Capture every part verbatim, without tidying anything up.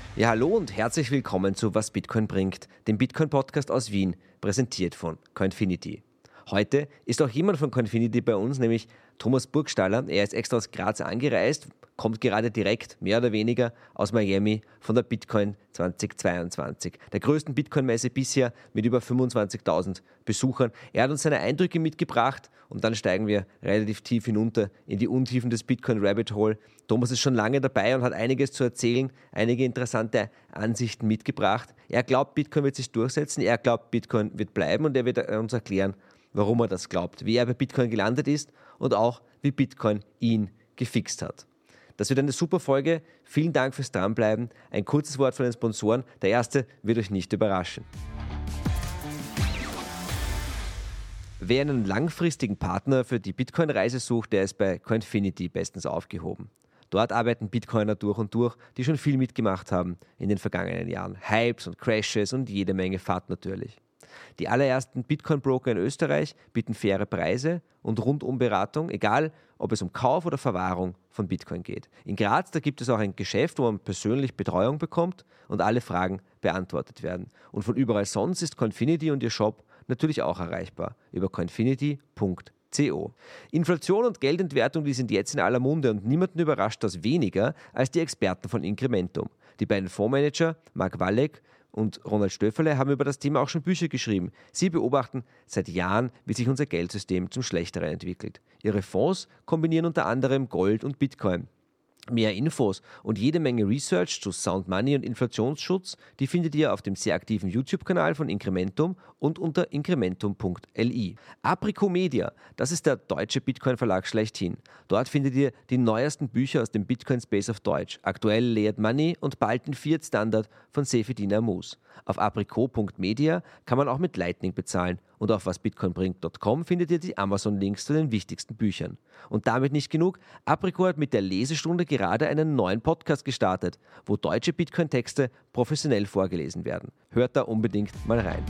Ja, hallo und herzlich willkommen zu Was Bitcoin bringt, dem Bitcoin-Podcast aus Wien, präsentiert von Coinfinity. Heute ist auch jemand von Coinfinity bei uns, nämlich Thomas Burgstaller. Er ist extra aus Graz angereist, kommt gerade direkt, mehr oder weniger, aus Miami von der Bitcoin zweitausendzweiundzwanzig, der größten Bitcoin-Messe bisher mit über fünfundzwanzigtausend Besuchern. Er hat uns seine Eindrücke mitgebracht und dann steigen wir relativ tief hinunter in die Untiefen des Bitcoin-Rabbit Hole. Thomas ist schon lange dabei und hat einiges zu erzählen, einige interessante Ansichten mitgebracht. Er glaubt, Bitcoin wird sich durchsetzen, er glaubt, Bitcoin wird bleiben und er wird uns erklären, warum er das glaubt, wie er bei Bitcoin gelandet ist und auch, wie Bitcoin ihn gefixt hat. Das wird eine super Folge. Vielen Dank fürs Dranbleiben. Ein kurzes Wort von den Sponsoren. Der erste wird euch nicht überraschen. Wer einen langfristigen Partner für die Bitcoin-Reise sucht, der ist bei Coinfinity bestens aufgehoben. Dort arbeiten Bitcoiner durch und durch, die schon viel mitgemacht haben in den vergangenen Jahren. Hypes und Crashes und jede Menge Fahrt natürlich. Die allerersten Bitcoin-Broker in Österreich bieten faire Preise und Rundum-Beratung, egal ob es um Kauf oder Verwahrung von Bitcoin geht. In Graz, da gibt es auch ein Geschäft, wo man persönlich Betreuung bekommt und alle Fragen beantwortet werden. Und von überall sonst ist Coinfinity und ihr Shop natürlich auch erreichbar über coinfinity punkt co. Inflation und Geldentwertung, die sind jetzt in aller Munde und niemanden überrascht das weniger als die Experten von Incrementum. Die beiden Fondsmanager, Mark Walleck und Ronald Stöferle, haben über das Thema auch schon Bücher geschrieben. Sie beobachten seit Jahren, wie sich unser Geldsystem zum Schlechteren entwickelt. Ihre Fonds kombinieren unter anderem Gold und Bitcoin. Mehr Infos und jede Menge Research zu Sound Money und Inflationsschutz, die findet ihr auf dem sehr aktiven YouTube-Kanal von Incrementum und unter incrementum punkt li. Apricot Media, das ist der deutsche Bitcoin-Verlag schlechthin. Dort findet ihr die neuesten Bücher aus dem Bitcoin-Space auf Deutsch, aktuell Layered Money und bald den Fiat-Standard von Seyfedin Ammous. Auf apricot punkt media kann man auch mit Lightning bezahlen und auf wasbitcoinbringt punkt com findet ihr die Amazon-Links zu den wichtigsten Büchern. Und damit nicht genug, Apricot hat mit der Lesestunde gerade einen neuen Podcast gestartet, wo deutsche Bitcoin-Texte professionell vorgelesen werden. Hört da unbedingt mal rein.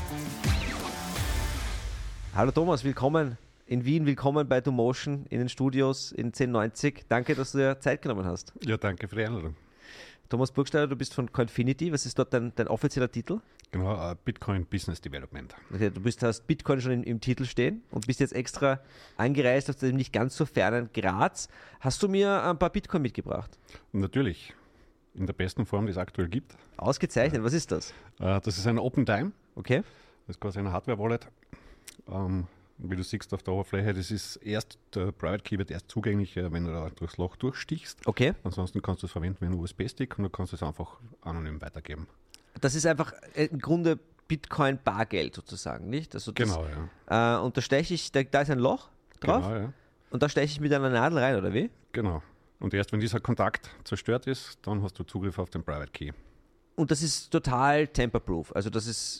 Hallo Thomas, willkommen in Wien, willkommen bei Domotion in den Studios in zehn neunzig. Danke, dass du dir Zeit genommen hast. Ja, danke für die Einladung. Thomas Burgstaller, du bist von Coinfinity. Was ist dort dein, dein offizieller Titel? Genau, uh, Bitcoin Business Development. Okay, du bist, hast Bitcoin schon im, im Titel stehen und bist jetzt extra angereist aus dem nicht ganz so fernen Graz. Hast du mir ein paar Bitcoin mitgebracht? Natürlich, in der besten Form, die es aktuell gibt. Ausgezeichnet, was ist das? Uh, das ist ein Open Time. Okay. Das ist quasi eine Hardware-Wallet. Um, wie du siehst auf der Oberfläche, das ist erst, der Private Key wird erst zugänglich, wenn du da durchs Loch durchstichst. Okay. Ansonsten kannst du es verwenden wie ein U S B-Stick und du kannst es einfach anonym weitergeben. Das ist einfach im Grunde Bitcoin-Bargeld sozusagen, nicht? Also das, genau, ja. Äh, und da steche ich, da, da ist ein Loch drauf? Genau, ja. Und da steche ich mit einer Nadel rein, oder wie? Genau. Und erst wenn dieser Kontakt zerstört ist, dann hast du Zugriff auf den Private Key. Und das ist total tamper-proof, also das ist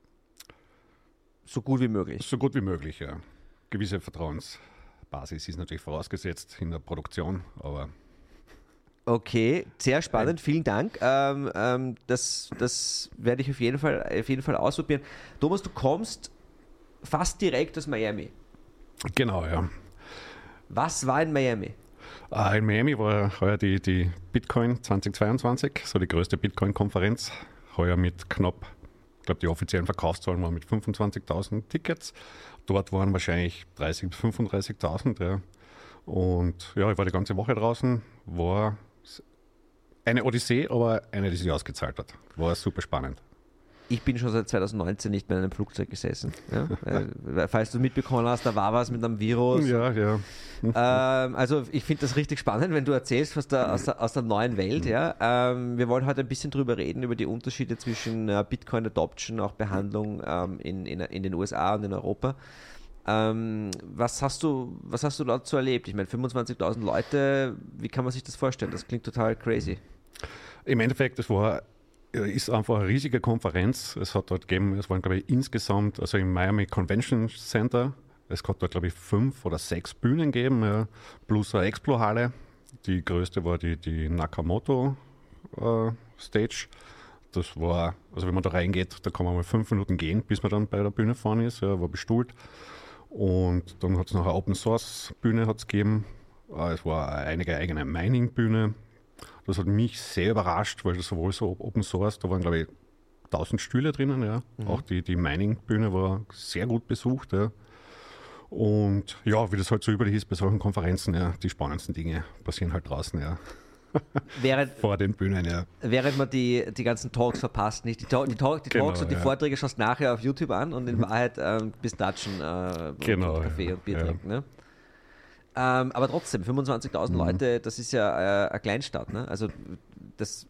so gut wie möglich. So gut wie möglich, ja. Gewisse Vertrauensbasis ist natürlich vorausgesetzt in der Produktion, aber... Okay, sehr spannend, vielen Dank. Ähm, ähm, das, das werde ich auf jeden Fall, auf jeden Fall ausprobieren. Thomas, du kommst fast direkt aus Miami. Genau, ja. Was war in Miami? Uh, in Miami war heuer die, die Bitcoin zweitausendzweiundzwanzig, so die größte Bitcoin-Konferenz. Heuer mit knapp... Ich glaube, die offiziellen Verkaufszahlen waren mit fünfundzwanzigtausend Tickets. Dort waren wahrscheinlich dreißigtausend bis fünfunddreißigtausend. Ja. Und ja, ich war die ganze Woche draußen. War eine Odyssee, aber eine, die sich ausgezahlt hat. War super spannend. Ich bin schon seit zweitausendneunzehn nicht mehr in einem Flugzeug gesessen. Ja? äh, falls du mitbekommen hast, da war was mit einem Virus. Ja, ja. Ähm, also ich finde das richtig spannend, wenn du erzählst, was da aus der, aus der neuen Welt. Ja? Ähm, wir wollen heute ein bisschen drüber reden, über die Unterschiede zwischen äh, Bitcoin Adoption, auch Behandlung ähm, in, in, in den U S A und in Europa. Ähm, was hast du, was hast du dort so erlebt? Ich meine, fünfundzwanzigtausend Leute, wie kann man sich das vorstellen? Das klingt total crazy. Im Endeffekt, das war ist einfach eine riesige Konferenz. Es hat dort gegeben, es waren glaube ich insgesamt, also im Miami Convention Center, es hat dort glaube ich fünf oder sechs Bühnen gegeben, ja, plus eine Explo-Halle. Die größte war die, die Nakamoto äh, Stage. Das war, also wenn man da reingeht, da kann man mal fünf Minuten gehen, bis man dann bei der Bühne vorne ist, ja, war bestuhlt. Und dann hat es noch eine Open Source Bühne hat's gegeben. Es war eine eigene Mining Bühne. Das hat mich sehr überrascht, weil das sowohl so Open Source, da waren glaube ich tausend Stühle drinnen, ja. Mhm. Auch die, die Mining-Bühne war sehr gut besucht, ja. Und ja, wie das halt so üblich ist bei solchen Konferenzen, ja, die spannendsten Dinge passieren halt draußen, ja. Während, vor den Bühnen, ja. Während man die, die ganzen Talks verpasst, nicht? Die, Talk, die, Talk, die genau, Talks und die ja. Vorträge schaust nachher auf YouTube an und in Wahrheit ähm, bis Datschen äh, genau, und Kaffee ja. und Bier ja. trinken. Ne? Ähm, aber trotzdem, fünfundzwanzigtausend mhm. Leute, das ist ja äh, eine Kleinstadt. Ne? Also das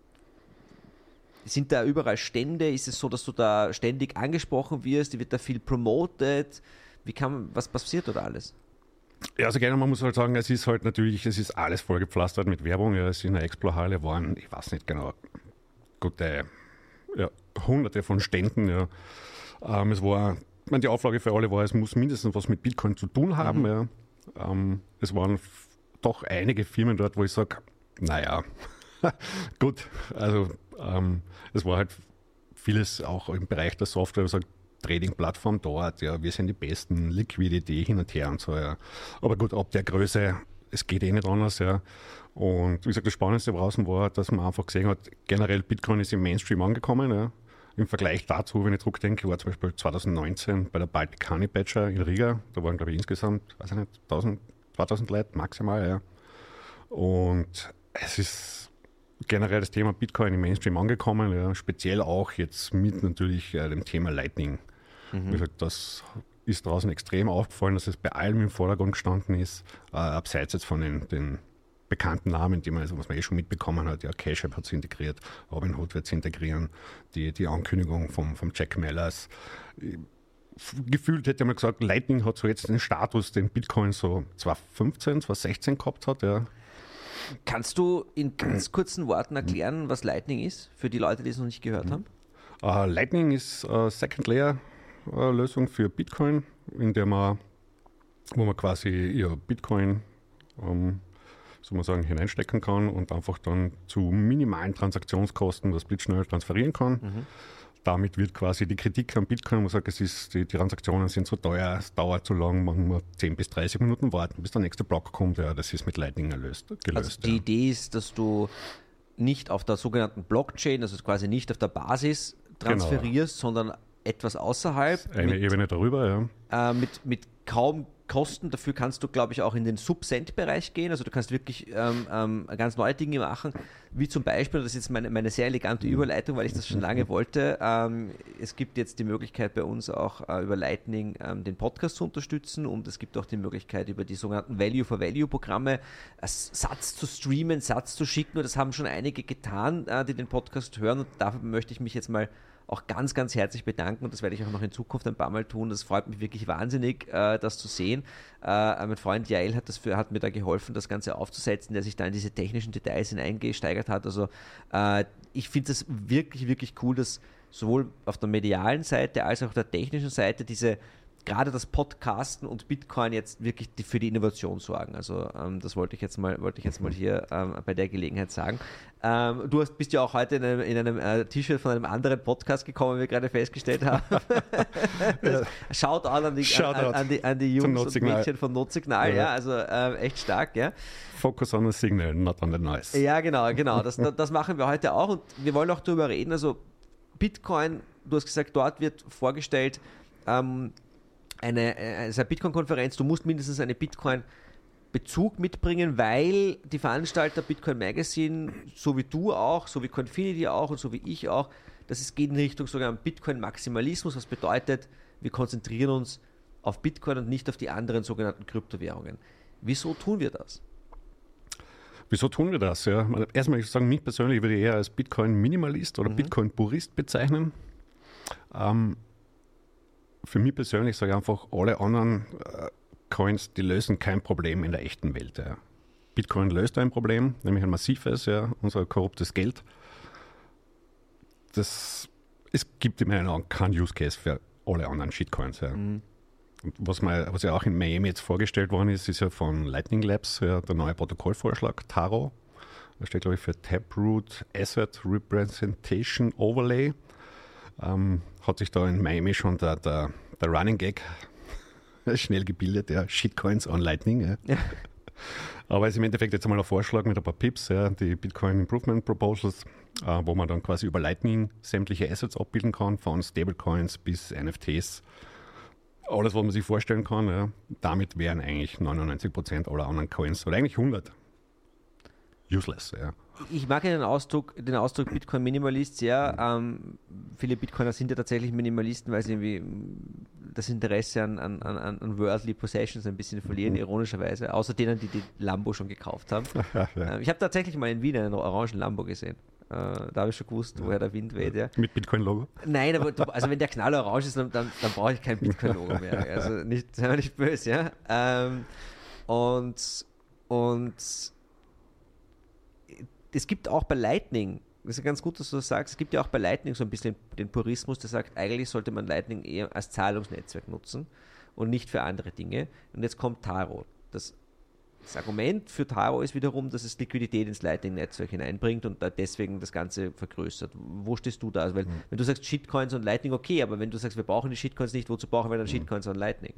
sind da überall Stände? Ist es so, dass du da ständig angesprochen wirst? Wird da viel promoted? Wie kann, was passiert da alles? Ja, also gerne, man muss halt sagen, es ist halt natürlich, es ist alles vollgepflastert mit Werbung. Ja, es in der Explo-Halle waren, ich weiß nicht genau, gute ja, hunderte von Ständen. Ja. Ähm, es war, ich meine, die Auflage für alle war, es muss mindestens was mit Bitcoin zu tun haben. Mhm. Ja. Ähm, es waren f- doch einige Firmen dort, wo ich sage, naja, gut, also ähm, es war halt vieles auch im Bereich der Software, wo ich sage, Trading-Plattform dort, ja, wir sind die besten, Liquidity hin und her und so, ja. Aber gut, ab der Größe, es geht eh nicht anders, ja. Und wie gesagt, das Spannendste draußen war, dass man einfach gesehen hat, generell Bitcoin ist im Mainstream angekommen, ja. Im Vergleich dazu, wenn ich zurückdenke, war zum Beispiel zwanzig neunzehn bei der Baltic Honey Badger in Riga, da waren glaube ich insgesamt, weiß ich nicht, tausend, zweitausend Leute maximal, ja. Und es ist generell das Thema Bitcoin im Mainstream angekommen, ja, speziell auch jetzt mit natürlich äh, dem Thema Lightning. Mhm. Wie gesagt, das ist draußen extrem aufgefallen, dass es bei allem im Vordergrund gestanden ist, äh, abseits jetzt von den, den bekannten Namen, die man, also was man eh schon mitbekommen hat, ja, Cash App hat es integriert, Robinhood wird es integrieren, die, die Ankündigung vom, vom Jack Mallers. Gefühlt hätte man gesagt, Lightning hat so jetzt den Status, den Bitcoin so zwanzig fünfzehn, zwanzig sechzehn gehabt hat, ja. Kannst du in ganz kurzen Worten erklären, was Lightning ist, für die Leute, die es noch nicht gehört haben? Uh, Lightning ist uh, Second Layer uh, Lösung für Bitcoin, in der man, wo man quasi ja, Bitcoin um, so man sagen, hineinstecken kann und einfach dann zu minimalen Transaktionskosten das blitzschnell transferieren kann. Mhm. Damit wird quasi die Kritik an Bitcoin, man sagt, es ist, die, die Transaktionen sind zu teuer, es dauert zu lang, man muss zehn bis dreißig Minuten warten, bis der nächste Block kommt. Ja, das ist mit Lightning erlöst, gelöst. Also die ja. Idee ist, dass du nicht auf der sogenannten Blockchain, also quasi nicht auf der Basis transferierst, genau. sondern etwas außerhalb. Eine mit, Ebene darüber, ja. Äh, mit, mit kaum Kosten. Dafür kannst du, glaube ich, auch in den Sub-Cent-Bereich gehen. Also du kannst wirklich ähm, ähm, ganz neue Dinge machen, wie zum Beispiel, das ist jetzt meine, meine sehr elegante Überleitung, weil ich das schon lange wollte, ähm, es gibt jetzt die Möglichkeit bei uns auch äh, über Lightning ähm, den Podcast zu unterstützen und es gibt auch die Möglichkeit über die sogenannten Value-for-Value-Programme äh, Satz zu streamen, Satz zu schicken und das haben schon einige getan, äh, die den Podcast hören und dafür möchte ich mich jetzt mal auch ganz, ganz herzlich bedanken und das werde ich auch noch in Zukunft ein paar Mal tun. Das freut mich wirklich wahnsinnig, äh, das zu sehen. Äh, mein Freund Jael hat, das für, hat mir da geholfen, das Ganze aufzusetzen, der sich da in diese technischen Details hineingesteigert hat. Also äh, ich finde das wirklich, wirklich cool, dass sowohl auf der medialen Seite als auch auf der technischen Seite diese gerade das Podcasten und Bitcoin jetzt wirklich die, für die Innovation sorgen. Also ähm, das wollte ich jetzt mal, wollte ich jetzt mal hier ähm, bei der Gelegenheit sagen. Ähm, du hast, bist ja auch heute in einem, in einem äh, T-Shirt von einem anderen Podcast gekommen, wie wir gerade festgestellt haben. Schaut an, an, die, an, an, die, an die Jungs und Mädchen von Notsignal. Ja. Ja, also äh, echt stark. Ja. Focus on the signal, not on the noise. Ja, genau, genau. Das, das machen wir heute auch und wir wollen auch darüber reden. Also Bitcoin, du hast gesagt, dort wird vorgestellt, ähm, Eine, also eine Bitcoin-Konferenz, du musst mindestens einen Bitcoin-Bezug mitbringen, weil die Veranstalter Bitcoin Magazine, so wie du auch, so wie Coinfinity auch und so wie ich auch, dass es geht in Richtung sogar Bitcoin-Maximalismus, was bedeutet, wir konzentrieren uns auf Bitcoin und nicht auf die anderen sogenannten Kryptowährungen. Wieso tun wir das? Wieso tun wir das? Ja? Erstmal, ich sage, mich persönlich würde ich eher als Bitcoin-Minimalist oder mhm. Bitcoin-Purist bezeichnen. Ähm, Für mich persönlich sage ich einfach, alle anderen äh, Coins, die lösen kein Problem in der echten Welt. Ja. Bitcoin löst ein Problem, nämlich ein massives, ja, unser korruptes Geld. Das, es gibt in meinen Augen keinen Use Case für alle anderen Shitcoins. Ja. Mhm. Was, mal, was ja auch in Miami jetzt vorgestellt worden ist, ist ja von Lightning Labs ja, der neue Protokollvorschlag, Taro. Das steht, glaube ich, für Taproot Asset Representation Overlay. Ähm, hat sich da in Miami schon der, der, der Running Gag schnell gebildet, ja, Shitcoins on Lightning. Ja. Aber es ist im Endeffekt jetzt einmal ein Vorschlag mit ein paar Pips, ja, die Bitcoin Improvement Proposals, äh, wo man dann quasi über Lightning sämtliche Assets abbilden kann, von Stablecoins bis N F Ts. Alles, was man sich vorstellen kann. Ja. Damit wären eigentlich neunundneunzig Prozent aller anderen Coins, oder eigentlich hundert, useless. Ja. Ich mag ja den Ausdruck, den Ausdruck Bitcoin Minimalist sehr. Ähm, viele Bitcoiner sind ja tatsächlich Minimalisten, weil sie irgendwie das Interesse an, an, an, an worldly possessions ein bisschen verlieren, mhm. ironischerweise. Außer denen, die die Lambo schon gekauft haben. ja. ähm, ich habe tatsächlich mal in Wien einen orangen Lambo gesehen. Äh, da habe ich schon gewusst, woher der Wind weht. Ja. Mit Bitcoin-Logo? Nein, aber du, also wenn der Knall orange ist, dann, dann, dann brauche ich kein Bitcoin-Logo mehr. Also nicht, sei mal nicht böse, ja. Ähm, und, und es gibt auch bei Lightning, das ist ja ganz gut, dass du das sagst, es gibt ja auch bei Lightning so ein bisschen den Purismus, der sagt, eigentlich sollte man Lightning eher als Zahlungsnetzwerk nutzen und nicht für andere Dinge. Und jetzt kommt Taro. Das Das Argument für Taro ist wiederum, dass es Liquidität ins Lightning-Netzwerk hineinbringt und da deswegen das Ganze vergrößert. Wo stehst du da? Also, weil, mhm. wenn du sagst Shitcoins und Lightning, okay, aber wenn du sagst, wir brauchen die Shitcoins nicht, wozu brauchen wir dann Shitcoins und Lightning?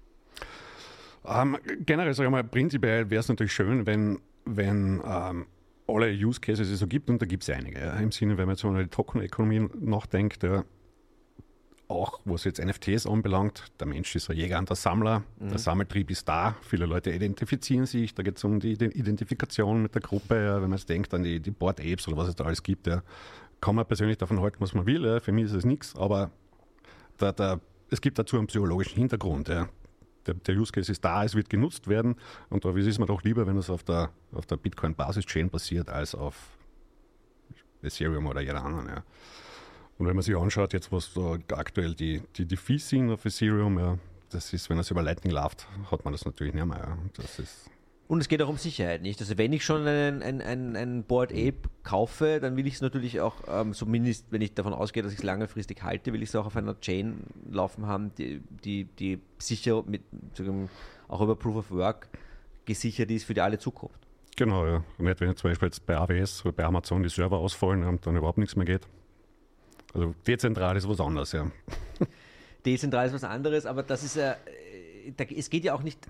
Um, generell, sage ich mal, prinzipiell wäre es natürlich schön, wenn, wenn um, alle Use Cases es so gibt, und da gibt es einige. Ja, im Sinne, wenn man jetzt über die Token-Ökonomie nachdenkt, ja, auch was jetzt N F Ts anbelangt, der Mensch ist ein Jäger und der Sammler, mhm. der Sammeltrieb ist da, viele Leute identifizieren sich, da geht es um die Identifikation mit der Gruppe, ja, wenn man jetzt denkt an die, die Board Apes oder was es da alles gibt, ja, kann man persönlich davon halten, was man will, ja, für mich ist es nichts, aber der, der, es gibt dazu einen psychologischen Hintergrund, ja. der, der Use Case ist da, es wird genutzt werden und da ist es mir doch lieber, wenn das auf der, auf der Bitcoin-Basis-Chain passiert, als auf Ethereum oder jeder anderen, ja. Und wenn man sich anschaut, jetzt was da aktuell die, die, die Fees sind auf Ethereum, ja, das ist, wenn es über Lightning läuft, hat man das natürlich nicht mehr. Ja. Das ist Und es geht auch um Sicherheit, nicht? Also wenn ich schon einen, einen, einen, einen Bored Ape kaufe, dann will ich es natürlich auch, ähm, zumindest wenn ich davon ausgehe, dass ich es langfristig halte, will ich es auch auf einer Chain laufen haben, die, die, die sicher mit, sagen, auch über Proof of Work gesichert ist für die alle Zukunft. Genau, ja. Und nicht, wenn zum Beispiel jetzt bei A W S oder bei Amazon die Server ausfallen und dann überhaupt nichts mehr geht. Also dezentral ist was anderes, ja. Dezentral ist was anderes, aber das ist ja, da, es geht ja auch nicht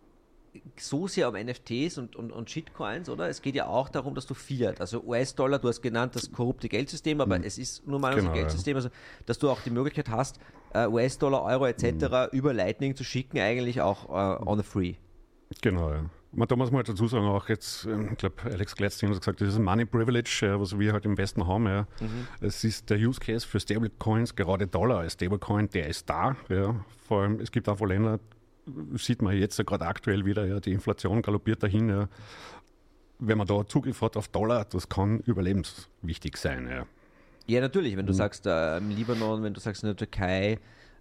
so sehr um N F Ts und, und, und Shitcoins, oder? Es geht ja auch darum, dass du Fiat, also U S-Dollar, du hast genannt das korrupte Geldsystem, aber mhm. es ist nun mal genau, ein Geldsystem, also dass du auch die Möglichkeit hast, U S-Dollar, Euro et cetera mhm. über Lightning zu schicken, eigentlich auch uh, on the free. Genau, ja. Da muss man halt dazu sagen, auch jetzt, ich glaube, Alex Gladstein hat gesagt, das ist ein Money Privilege, was wir halt im Westen haben. Ja. Mhm. Es ist der Use Case für Stablecoins, gerade Dollar als Stablecoin, der ist da. Ja. Vor allem, es gibt einfach Länder, sieht man jetzt ja gerade aktuell wieder, ja, die Inflation galoppiert dahin. Ja. Wenn man da Zugriff hat auf Dollar, das kann überlebenswichtig sein. Ja, ja natürlich, wenn du mhm. sagst, äh, im Libanon, wenn du sagst in der Türkei,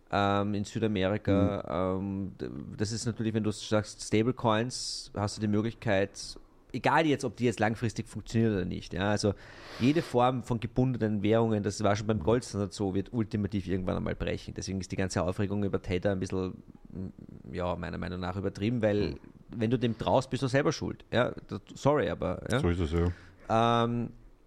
in Südamerika, mhm. das ist natürlich, wenn du sagst Stablecoins, hast du die Möglichkeit, egal jetzt, ob die jetzt langfristig funktionieren oder nicht, ja, also jede Form von gebundenen Währungen, das war schon beim Goldstandard so, wird ultimativ irgendwann einmal brechen. Deswegen ist die ganze Aufregung über Tether ein bisschen, ja, meiner Meinung nach übertrieben, weil mhm. wenn du dem traust, bist du selber schuld. Ja, sorry, aber ja. So ist es, ja. Ähm,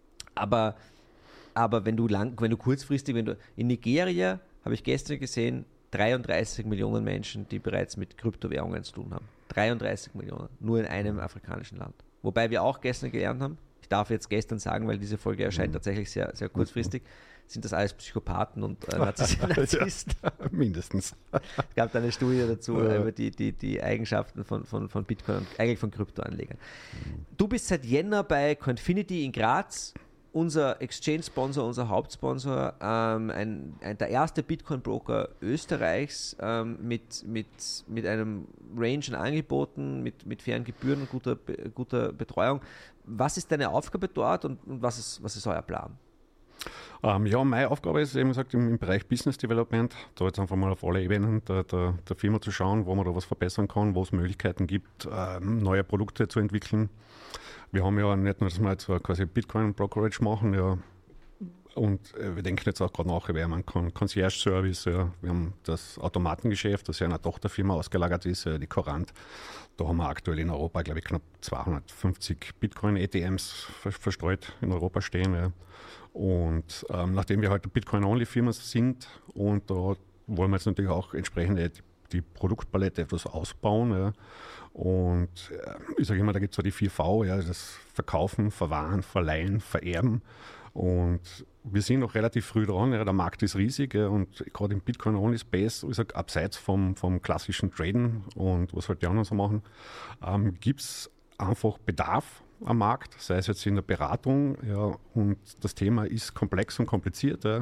aber, aber wenn du lang, wenn du kurzfristig, wenn du in Nigeria habe ich gestern gesehen, dreiunddreißig Millionen Menschen, die bereits mit Kryptowährungen zu tun haben. dreiunddreißig Millionen, nur in einem afrikanischen Land. Wobei wir auch gestern gelernt haben, ich darf jetzt gestern sagen, weil diese Folge erscheint tatsächlich sehr, sehr kurzfristig, sind das alles Psychopathen und äh, Narzissten. Ja, mindestens. Es gab da eine Studie dazu ja. über die, die, die Eigenschaften von, von, von Bitcoin und eigentlich von Kryptoanlegern. Du bist seit Jänner bei Coinfinity in Graz, unser Exchange-Sponsor, unser Hauptsponsor, ähm, ein, ein, der erste Bitcoin-Broker Österreichs ähm, mit, mit, mit einem Range an Angeboten, mit, mit fairen Gebühren und guter, guter Betreuung. Was ist deine Aufgabe dort und, und was, ist, was ist euer Plan? Ähm, ja, meine Aufgabe ist eben gesagt im, im Bereich Business Development, da jetzt einfach mal auf alle Ebenen der, der, der Firma zu schauen, wo man da was verbessern kann, wo es Möglichkeiten gibt, ähm, neue Produkte zu entwickeln. Wir haben ja nicht nur, dass wir jetzt quasi Bitcoin-Brokerage machen, ja, und äh, wir denken jetzt auch gerade nach, wir haben einen Con- Concierge-Service, ja, wir haben das Automatengeschäft, das ja einer Tochterfirma ausgelagert ist, ja, die Courant. Da haben wir aktuell in Europa, glaube ich, knapp zweihundertfünfzig Bitcoin-A T Ms ver- verstreut in Europa stehen. Ja. Und ähm, nachdem wir halt eine Bitcoin-Only-Firma sind und da wollen wir jetzt natürlich auch entsprechende die Produktpalette etwas ausbauen. Ja. Und äh, ich sage immer, da gibt es so die vier V, ja, das Verkaufen, Verwahren, Verleihen, Vererben. Und wir sind noch relativ früh dran, ja, der Markt ist riesig, ja, und gerade im Bitcoin-Only-Space, ich sag, abseits vom, vom klassischen Traden und was halt die anderen so machen, ähm, gibt es einfach Bedarf am Markt, sei es jetzt in der Beratung, ja, und das Thema ist komplex und kompliziert. Ja.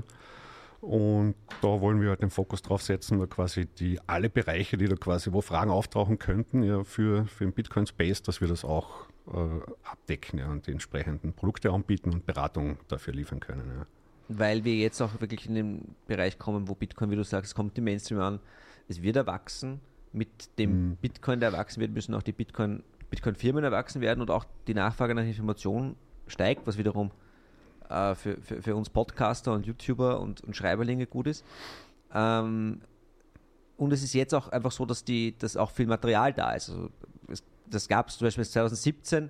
Und da wollen wir halt den Fokus drauf setzen, da quasi die alle Bereiche, die da quasi, wo Fragen auftauchen könnten, ja, für, für den Bitcoin-Space, dass wir das auch äh, abdecken, ja, und die entsprechenden Produkte anbieten und Beratung dafür liefern können. Ja. Weil wir jetzt auch wirklich in den Bereich kommen, wo Bitcoin, wie du sagst, es kommt im Mainstream an, es wird erwachsen. Mit dem mhm. Bitcoin, der erwachsen wird, müssen auch die Bitcoin, Bitcoin-Firmen erwachsen werden und auch die Nachfrage nach Informationen steigt, was wiederum äh, für, für, für uns Podcaster und YouTuber und, und Schreiberlinge gut ist. Ähm, und es ist jetzt auch einfach so, dass, die, dass auch viel Material da ist. Also es, das gab es zum Beispiel zwanzig siebzehn,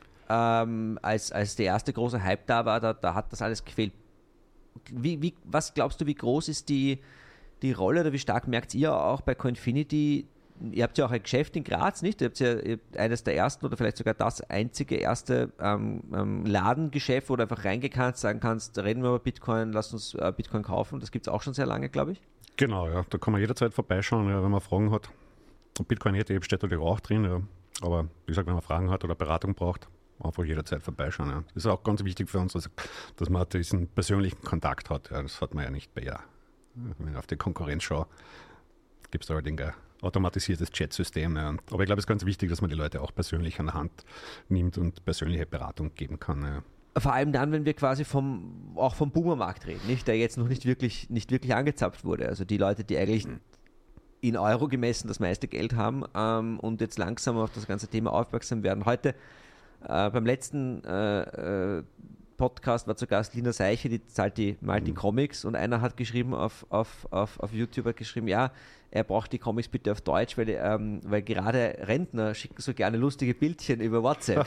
ähm, als, als der erste große Hype da war, da, da hat das alles gefehlt. Wie, wie, was glaubst du, wie groß ist die, die Rolle oder wie stark merkt ihr auch bei Coinfinity? Ihr habt ja auch ein Geschäft in Graz, nicht? Ihr habt ja ihr habt eines der ersten oder vielleicht sogar das einzige erste ähm, ähm, Ladengeschäft, wo du einfach reingehen kannst, sagen kannst, reden wir über Bitcoin, lass uns äh, Bitcoin kaufen. Das gibt es auch schon sehr lange, glaube ich. Genau, ja, da kann man jederzeit vorbeischauen, ja, wenn man Fragen hat. Und Bitcoin E T F steht natürlich auch drin, ja. Aber wie gesagt, wenn man Fragen hat oder Beratung braucht, einfach jederzeit vorbeischauen. Ja. Das ist auch ganz wichtig für uns, also, dass man diesen persönlichen Kontakt hat. Ja. Das hat man ja nicht bei ja. Wenn ich auf die Konkurrenz schaue, gibt es da allerdings ein automatisiertes Chat-System. Ja. Aber ich glaube, es ist ganz wichtig, dass man die Leute auch persönlich an der Hand nimmt und persönliche Beratung geben kann. Ja. Vor allem dann, wenn wir quasi vom, auch vom Boomermarkt reden, nicht? Der jetzt noch nicht wirklich, nicht wirklich angezapft wurde. Also die Leute, die eigentlich in Euro gemessen das meiste Geld haben ähm, und jetzt langsam auf das ganze Thema aufmerksam werden. Heute äh, beim letzten äh, äh, Podcast war zu Gast Lina Seiche, die zahlt die, malt die Comics und einer hat geschrieben auf, auf, auf, auf YouTube, hat geschrieben, ja, er braucht die Comics bitte auf Deutsch, weil, ähm, weil gerade Rentner schicken so gerne lustige Bildchen über WhatsApp.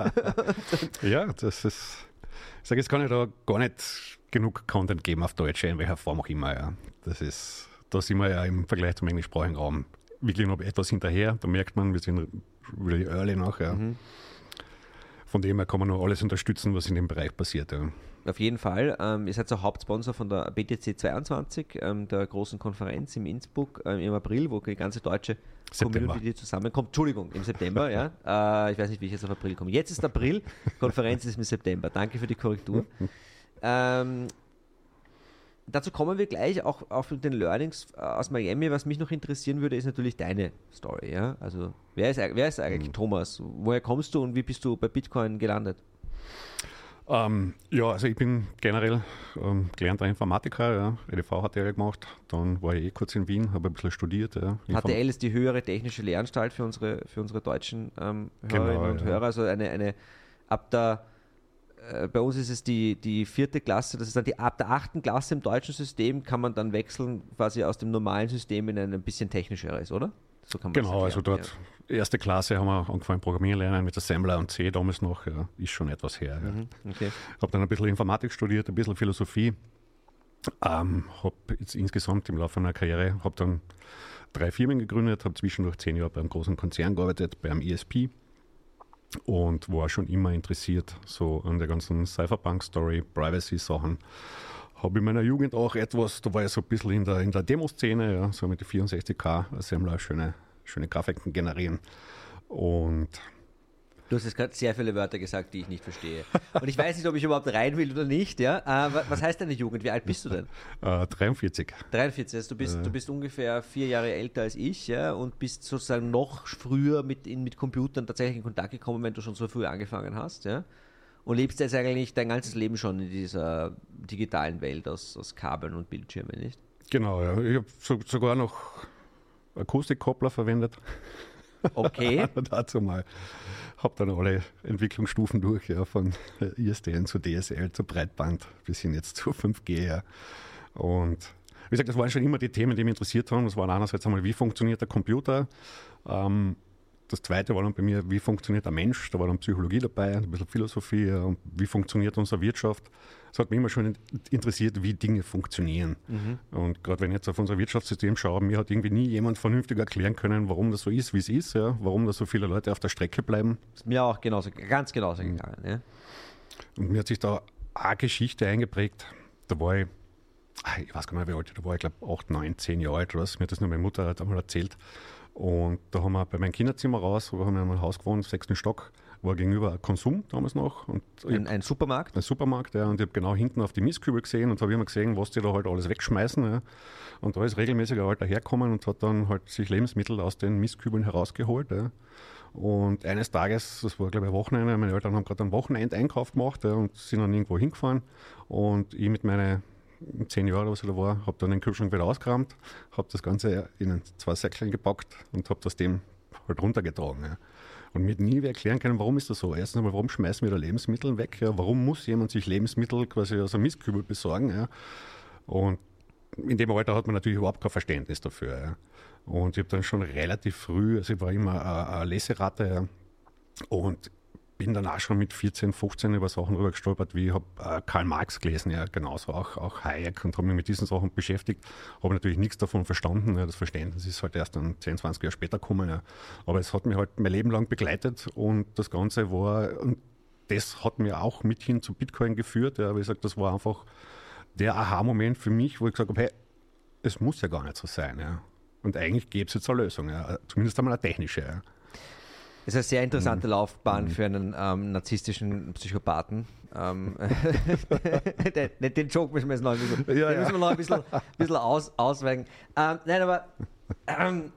Ja, das ist, ich sage, jetzt kann ich da gar nicht genug Content geben auf Deutsch, in welcher Form auch immer. Ja. Das ist, da sind wir ja im Vergleich zum englischsprachigen Raum wirklich noch etwas hinterher. Da merkt man, wir sind really early noch. Ja. Mhm. Von dem her kann man noch alles unterstützen, was in dem Bereich passiert. Ja. Auf jeden Fall. Ähm, ihr seid auch Hauptsponsor von der B T C zweiundzwanzig, ähm, der großen Konferenz in Innsbruck ähm, im April, wo die ganze deutsche September. Community zusammenkommt. Entschuldigung, im September, ja. Äh, ich weiß nicht, wie ich jetzt auf April komme. Jetzt ist April, Konferenz ist im September. Danke für die Korrektur. Ähm, dazu kommen wir gleich, auch, auch mit den Learnings aus Miami. Was mich noch interessieren würde, ist natürlich deine Story. Ja? Also wer ist, wer ist eigentlich mhm. Thomas? Woher kommst du und wie bist du bei Bitcoin gelandet? Ähm, ja, also ich bin generell ähm, gelernter Informatiker, ja. E D V H T L gemacht, dann war ich eh kurz in Wien, habe ein bisschen studiert. Ja. H T L ist die höhere technische Lehranstalt für unsere, für unsere deutschen ähm, Hörerinnen genau, und ja. Hörer, also eine, eine ab der äh, bei uns ist es die, die vierte Klasse, das ist dann die ab der achten Klasse im deutschen System, kann man dann wechseln quasi aus dem normalen System in ein, ein bisschen technischeres, oder? So kann man genau, also dort ja. erste Klasse haben wir angefangen Programmieren lernen mit Assembler und C damals noch, ja, ist schon etwas her. Mhm, ja. Okay. Habe dann ein bisschen Informatik studiert, ein bisschen Philosophie, ähm, habe jetzt insgesamt im Laufe meiner Karriere, habe dann drei Firmen gegründet, habe zwischendurch zehn Jahre beim großen Konzern gearbeitet, beim E S P und war schon immer interessiert so an der ganzen Cypherpunk-Story, Privacy-Sachen. Habe in meiner Jugend auch etwas, da war ich so ein bisschen in der, in der Demo-Szene, ja, so mit der vierundsechzig K Assembler, schöne, schöne Grafiken generieren. Und du hast jetzt gerade sehr viele Wörter gesagt, die ich nicht verstehe. Und ich weiß nicht, ob ich überhaupt rein will oder nicht. Ja? Aber was heißt deine Jugend? Wie alt bist du denn? Äh, dreiundvierzig. dreiundvierzig, also du bist, äh. du bist ungefähr vier Jahre älter als ich, ja, und bist sozusagen noch früher mit, in, mit Computern tatsächlich in Kontakt gekommen, wenn du schon so früh angefangen hast. Ja? Und lebst jetzt eigentlich dein ganzes Leben schon in dieser digitalen Welt aus, aus Kabeln und Bildschirmen, nicht? Genau, ja. Ich habe so, sogar noch Akustikkoppler verwendet. Okay. Dazu mal. Habe dann alle Entwicklungsstufen durch, ja, von I S D N zu D S L zu Breitband bis hin jetzt zu fünf G. Ja. Und wie gesagt, das waren schon immer die Themen, die mich interessiert haben. Das waren einerseits einmal, wie funktioniert der Computer? Ähm, das zweite war dann bei mir, wie funktioniert der Mensch? Da war dann Psychologie dabei, ein bisschen Philosophie, und wie funktioniert unsere Wirtschaft? Es hat mich immer schon interessiert, wie Dinge funktionieren. Mhm. Und gerade wenn ich jetzt auf unser Wirtschaftssystem schaue, mir hat irgendwie nie jemand vernünftig erklären können, warum das so ist, wie es ist, ja? Warum da so viele Leute auf der Strecke bleiben. Das ist mir auch genauso, ganz genauso mhm. gegangen. Ja? Und mir hat sich da eine Geschichte eingeprägt. Da war ich, ich weiß gar nicht, wie alt, da war ich glaube acht, neun, zehn Jahre alt oder was. Mir hat das nur meine Mutter halt einmal erzählt. Und da haben wir bei meinem Kinderzimmer raus, wo haben wir in einem Haus gewohnt, sechsten Stock, war gegenüber ein Konsum damals noch. Und ein, ein Supermarkt? Ein Supermarkt, ja. Und ich habe genau hinten auf die Mistkübel gesehen und habe immer gesehen, was die da halt alles wegschmeißen. Ja. Und da ist regelmäßig ein Alter hergekommen und hat dann halt sich Lebensmittel aus den Mistkübeln herausgeholt. Ja. Und eines Tages, das war glaube ich ein Wochenende, meine Eltern haben gerade einen Wochenendeinkauf gemacht, ja, und sind dann irgendwo hingefahren. Und ich mit meinen zehn Jahren, was ich da war, habe dann den Kühlschrank wieder ausgeräumt, habe das Ganze in zwei Säckchen gepackt und habe das dem halt runtergetragen. Ja. Und mir hat nie erklären können, warum ist das so. Erstens einmal, warum schmeißen wir da Lebensmittel weg? Ja? Warum muss jemand sich Lebensmittel quasi aus einem Mistkübel besorgen? Ja? Und in dem Alter hat man natürlich überhaupt kein Verständnis dafür. Ja? Und ich habe dann schon relativ früh, also ich war immer eine Leseratte, ja, und bin dann auch schon mit vierzehn, fünfzehn über Sachen rüber gestolpert, wie ich habe äh, Karl Marx gelesen, ja, genauso auch, auch Hayek, und habe mich mit diesen Sachen beschäftigt. Habe natürlich nichts davon verstanden. Ja, das Verständnis ist halt erst dann zehn, zwanzig Jahre später gekommen. Ja. Aber es hat mich halt mein Leben lang begleitet, und das Ganze war, und das hat mir auch mit hin zu Bitcoin geführt. Ja, wie gesagt, das war einfach der Aha-Moment für mich, wo ich gesagt habe, hey, es muss ja gar nicht so sein. Ja. Und eigentlich gäbe es jetzt eine Lösung, ja. Zumindest einmal eine technische. Ja. Das ist eine sehr interessante Laufbahn für einen ähm, narzisstischen Psychopathen. Ähm, den, den Joke müssen wir jetzt noch ein bisschen, ja, ja. Müssen wir noch ein bisschen, bisschen aus, ausweichen. Ähm, nein, aber ähm,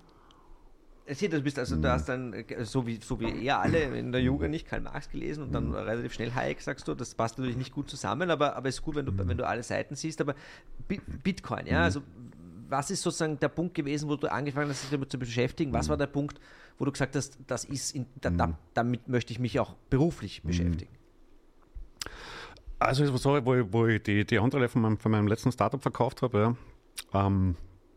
du bist also, du hast dann, so wie, so wie eher alle in der Jugend nicht Karl Marx gelesen und dann relativ schnell Hayek, sagst du, das passt natürlich nicht gut zusammen, aber, aber es ist gut, wenn du, wenn du alle Seiten siehst. Aber Bitcoin, ja, also was ist sozusagen der Punkt gewesen, wo du angefangen hast, dich damit zu beschäftigen? Was war der Punkt, wo du gesagt hast, das ist in, da, da, damit möchte ich mich auch beruflich beschäftigen? Also es war so, wo ich, wo ich die, die Anteile von meinem, von meinem letzten Startup verkauft habe, ja, ähm,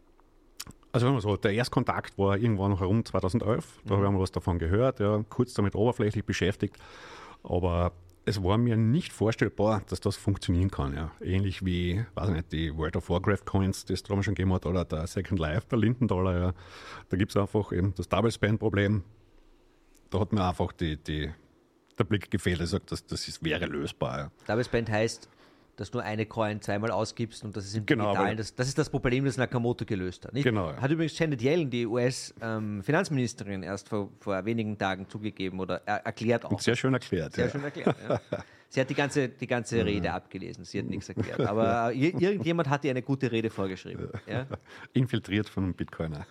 also wenn man so, der Erstkontakt war irgendwann noch herum zweitausendelf, da mhm. haben wir was davon gehört, ja, kurz damit oberflächlich beschäftigt, aber es war mir nicht vorstellbar, dass das funktionieren kann. Ja. Ähnlich wie, weiß ich nicht, die World of Warcraft Coins, die es damals schon gegeben hat, oder der Second Life, der Linden-Dollar. Ja. Da gibt es einfach eben das Double-Spend-Problem. Da hat mir einfach die, die, der Blick gefehlt. Ich sage, das, das ist, wäre lösbar. Ja. Double-Spend heißt, dass du eine Coin zweimal ausgibst und das ist im genau, Digitalen. Das, das ist das Problem, das Nakamoto gelöst hat. Nicht? Genau, ja. Hat übrigens Janet Yellen, die U S-Finanzministerin, ähm, erst vor, vor wenigen Tagen zugegeben oder er, erklärt auch. Und sehr schön erklärt. Sehr ja. schön erklärt, ja. Sie hat die ganze, die ganze ja. Rede abgelesen, sie hat nichts erklärt. Aber irgendjemand hat ihr eine gute Rede vorgeschrieben. Ja? Infiltriert von einem Bitcoiner.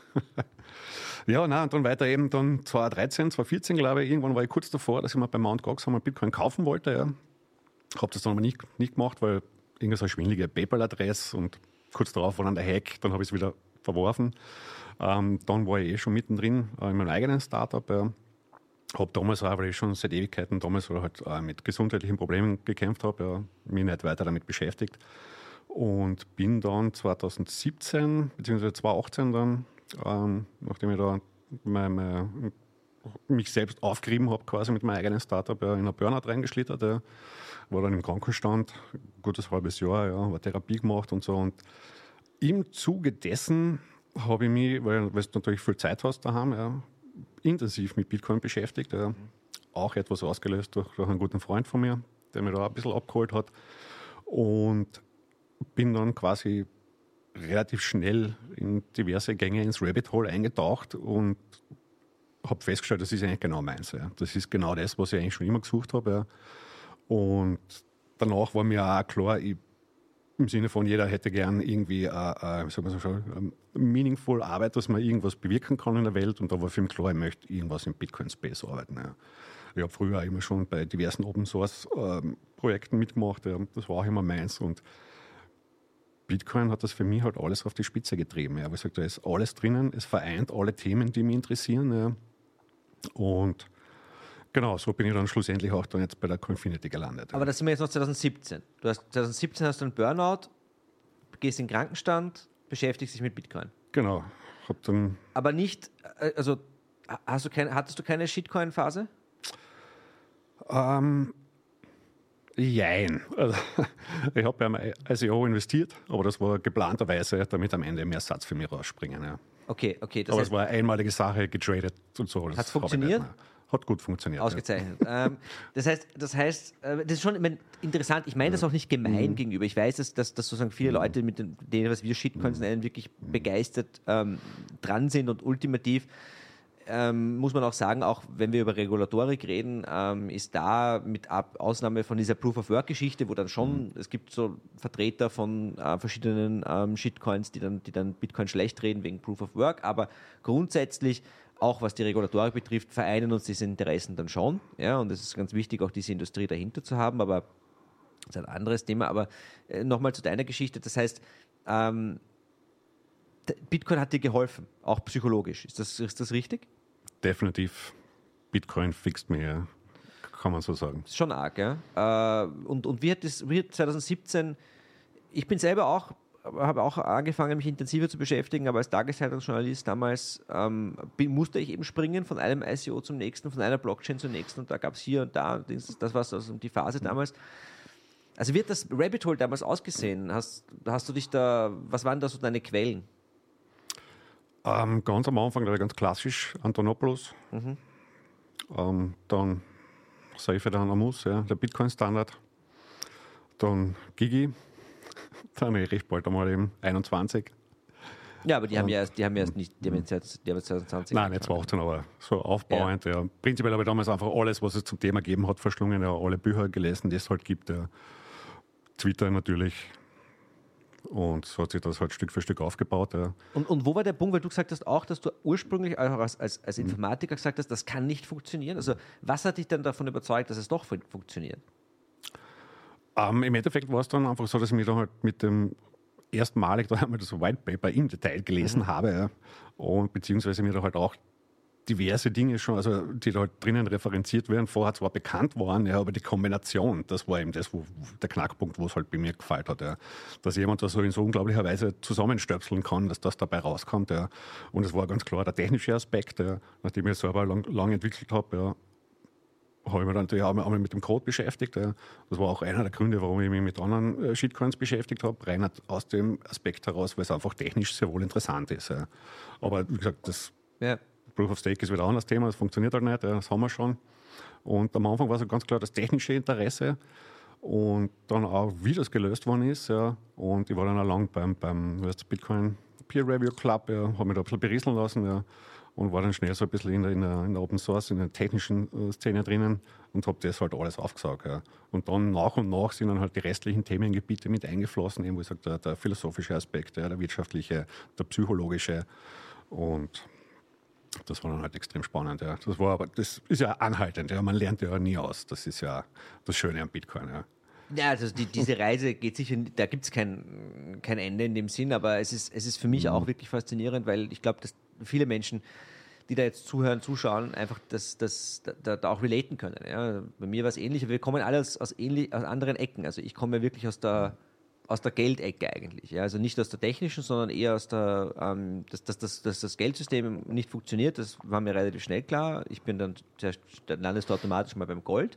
Ja, nein, und dann weiter eben dann zweitausenddreizehn, zweitausendvierzehn, glaube ich, irgendwann war ich kurz davor, dass ich mir bei Mount Gox einmal Bitcoin kaufen wollte, ja. Habe das dann aber nicht, nicht gemacht, weil irgendeine so eine schwindelige PayPal-Adresse, und kurz darauf war dann der Hack, dann habe ich es wieder verworfen. Ähm, dann war ich eh schon mittendrin äh, in meinem eigenen Startup. Äh, habe damals auch, weil ich schon seit Ewigkeiten damals oder halt äh, mit gesundheitlichen Problemen gekämpft habe, ja, mich nicht weiter damit beschäftigt. Und bin dann zweitausendsiebzehn bzw. zweitausendachtzehn dann, ähm, nachdem ich da mein, mein, mich selbst aufgerieben habe, quasi mit meinem eigenen Startup, ja, in ein Burnout reingeschlittert. Ja. War dann im Krankenstand, gutes halbes Jahr, ja, habe Therapie gemacht und so. Und im Zuge dessen habe ich mich, weil, weil du natürlich viel Zeit hast daheim, ja, intensiv mit Bitcoin beschäftigt. Ja. Auch etwas ausgelöst durch, durch einen guten Freund von mir, der mich da ein bisschen abgeholt hat. Und bin dann quasi relativ schnell in diverse Gänge ins Rabbit Hole eingetaucht und habe festgestellt, das ist eigentlich genau meins. Ja. Das ist genau das, was ich eigentlich schon immer gesucht habe. Ja. Und danach war mir auch klar, ich, im Sinne von jeder hätte gern irgendwie eine, wie soll man so sagen, meaningful Arbeit, dass man irgendwas bewirken kann in der Welt. Und da war für mich klar, ich möchte irgendwas im Bitcoin-Space arbeiten. Ja. Ich habe früher auch immer schon bei diversen Open-Source-Projekten mitgemacht. Ja. Das war auch immer meins. Und Bitcoin hat das für mich halt alles auf die Spitze getrieben. Ja. Ich sage, da ist alles drinnen, es vereint alle Themen, die mich interessieren. Ja. Und genau, so bin ich dann schlussendlich auch dann jetzt bei der Coinfinity gelandet. Aber das sind wir jetzt noch zweitausendsiebzehn. Du hast zweitausendsiebzehn hast du einen Burnout, gehst in den Krankenstand, beschäftigst dich mit Bitcoin. Genau. Hab dann Aber nicht, also Hast du kein, hattest du keine Shitcoin-Phase? Ähm, jein. Also, ich habe beim I C O investiert, aber das war geplanterweise, damit am Ende mehr Satz für mich rausspringen. Ja. Okay, okay. Das aber heißt, es war eine einmalige Sache, getradet und so. Hat es funktioniert? Hat gut funktioniert. Ausgezeichnet. Ja. ähm, das heißt, das heißt, äh, das ist schon ich mein, interessant. Ich meine das auch nicht gemein mhm. gegenüber. Ich weiß, dass, dass, dass sozusagen viele mhm. Leute mit den, denen, was wir Shitcoins mhm. nennen, wirklich begeistert ähm, dran sind und ultimativ ähm, muss man auch sagen, auch wenn wir über Regulatorik reden, ähm, ist da mit Ab- Ausnahme von dieser Proof-of-Work-Geschichte, wo dann schon, mhm. es gibt so Vertreter von äh, verschiedenen ähm, Shitcoins, die dann, die dann Bitcoin schlecht reden wegen Proof-of-Work, aber grundsätzlich auch was die Regulatorik betrifft, vereinen uns diese Interessen dann schon. Ja, und es ist ganz wichtig, auch diese Industrie dahinter zu haben, aber das ist ein anderes Thema. Aber äh, nochmal zu deiner Geschichte, das heißt, ähm, Bitcoin hat dir geholfen, auch psychologisch. Ist das, ist das richtig? Definitiv. Bitcoin fixt mir, kann man so sagen. Das ist schon arg, ja. Äh, und, und wie hat das wie hat zwanzig siebzehn, ich bin selber auch, habe auch angefangen, mich intensiver zu beschäftigen, aber als Tageszeitungsjournalist damals ähm, musste ich eben springen von einem I C O zum nächsten, von einer Blockchain zum nächsten und da gab es hier und da, das, das war so also die Phase damals. Also wie hat das Rabbit Hole damals ausgesehen? Hast, hast du dich da, was waren da so deine Quellen? Ähm, ganz am Anfang, ganz klassisch, Antonopoulos. Mhm. Ähm, dann Seyfedar Ammous, ja, der Bitcoin-Standard. Dann Gigi. Dann recht bald einmal eben einundzwanzig. Ja, aber die haben ja erst, die haben erst nicht, die haben jetzt, die haben jetzt zwanzig zwanzig. Nein, nicht zwanzig achtzehn, aber so aufbauend. Ja. Ja. Prinzipiell habe ich damals einfach alles, was es zum Thema gegeben hat, verschlungen. Ja, alle Bücher gelesen, die es halt gibt. Ja. Twitter natürlich. Und so hat sich das halt Stück für Stück aufgebaut. Ja. Und, und wo war der Punkt, weil du gesagt hast auch, dass du ursprünglich als, als, als Informatiker gesagt hast, das kann nicht funktionieren. Also was hat dich dann davon überzeugt, dass es doch fun- funktioniert? Um, Im Endeffekt war es dann einfach so, dass ich mich dann halt mit dem erstmalig da einmal das White Paper im Detail gelesen mhm. habe. Ja. Und beziehungsweise mir da halt auch diverse Dinge schon, also die da halt drinnen referenziert werden, vorher zwar bekannt waren, ja, aber die Kombination, das war eben das, wo der Knackpunkt, wo es halt bei mir gefallen hat. Ja. Dass jemand das so in so unglaublicher Weise zusammenstöpseln kann, dass das dabei rauskommt. Ja. Und es war ganz klar der technische Aspekt, ja, nachdem ich es selber lang, lang entwickelt habe, ja, habe ich mich dann natürlich auch einmal mit dem Code beschäftigt. Ja. Das war auch einer der Gründe, warum ich mich mit anderen äh, Shitcoins beschäftigt habe, rein aus dem Aspekt heraus, weil es einfach technisch sehr wohl interessant ist. Ja. Aber wie gesagt, das ja. Proof of Stake ist wieder ein anderes Thema, das funktioniert halt nicht, ja, das haben wir schon. Und am Anfang war so ganz klar das technische Interesse und dann auch, wie das gelöst worden ist. Ja. Und ich war dann auch lang beim, beim Bitcoin Peer Review Club, ja, habe mich da ein bisschen berieseln lassen, ja. Und war dann schnell so ein bisschen in der, in der, in der Open Source, in der technischen äh, Szene drinnen und habe das halt alles aufgesaugt. Ja. Und dann nach und nach sind dann halt die restlichen Themengebiete mit eingeflossen, eben, wo ich sage, der, der philosophische Aspekt, ja, der wirtschaftliche, der psychologische. Und das war dann halt extrem spannend. Ja. Das war aber, das ist ja anhaltend, ja. Man lernt ja nie aus. Das ist ja das Schöne am Bitcoin. Ja. Ja, also die, diese Reise geht sicher, da gibt es kein, kein Ende in dem Sinn, aber es ist, es ist für mich mhm. auch wirklich faszinierend, weil ich glaube, dass viele Menschen, die da jetzt zuhören, zuschauen, einfach das, das, da, da auch relaten können. Ja. Bei mir war es ähnlich, wir kommen alle aus, aus, ähnlich, aus anderen Ecken. Also ich komme ja wirklich aus der, aus der Geldecke eigentlich. Ja. Also nicht aus der technischen, sondern eher aus der, ähm, dass, dass, dass, dass das Geldsystem nicht funktioniert, das war mir relativ schnell klar. Ich bin dann, dann landest du automatisch mal beim Gold.